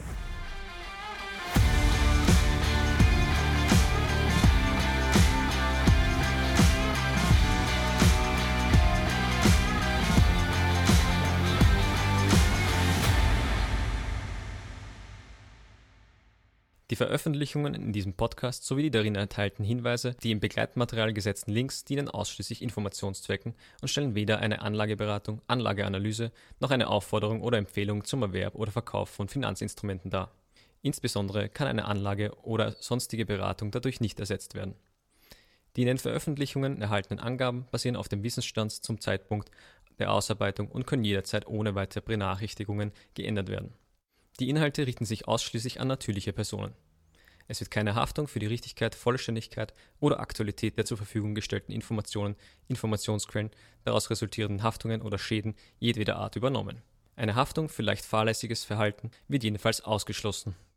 Die Veröffentlichungen in diesem Podcast sowie die darin enthaltenen Hinweise, die im Begleitmaterial gesetzten Links dienen ausschließlich Informationszwecken und stellen weder eine Anlageberatung, Anlageanalyse noch eine Aufforderung oder Empfehlung zum Erwerb oder Verkauf von Finanzinstrumenten dar. Insbesondere kann eine Anlage oder sonstige Beratung dadurch nicht ersetzt werden. Die in den Veröffentlichungen erhaltenen Angaben basieren auf dem Wissensstand zum Zeitpunkt der Ausarbeitung und können jederzeit ohne weitere Benachrichtigungen geändert werden. Die Inhalte richten sich ausschließlich an natürliche Personen. Es wird keine Haftung für die Richtigkeit, Vollständigkeit oder Aktualität der zur Verfügung gestellten Informationen, Informationsquellen, daraus resultierenden Haftungen oder Schäden jedweder Art übernommen. Eine Haftung für leicht fahrlässiges Verhalten wird jedenfalls ausgeschlossen.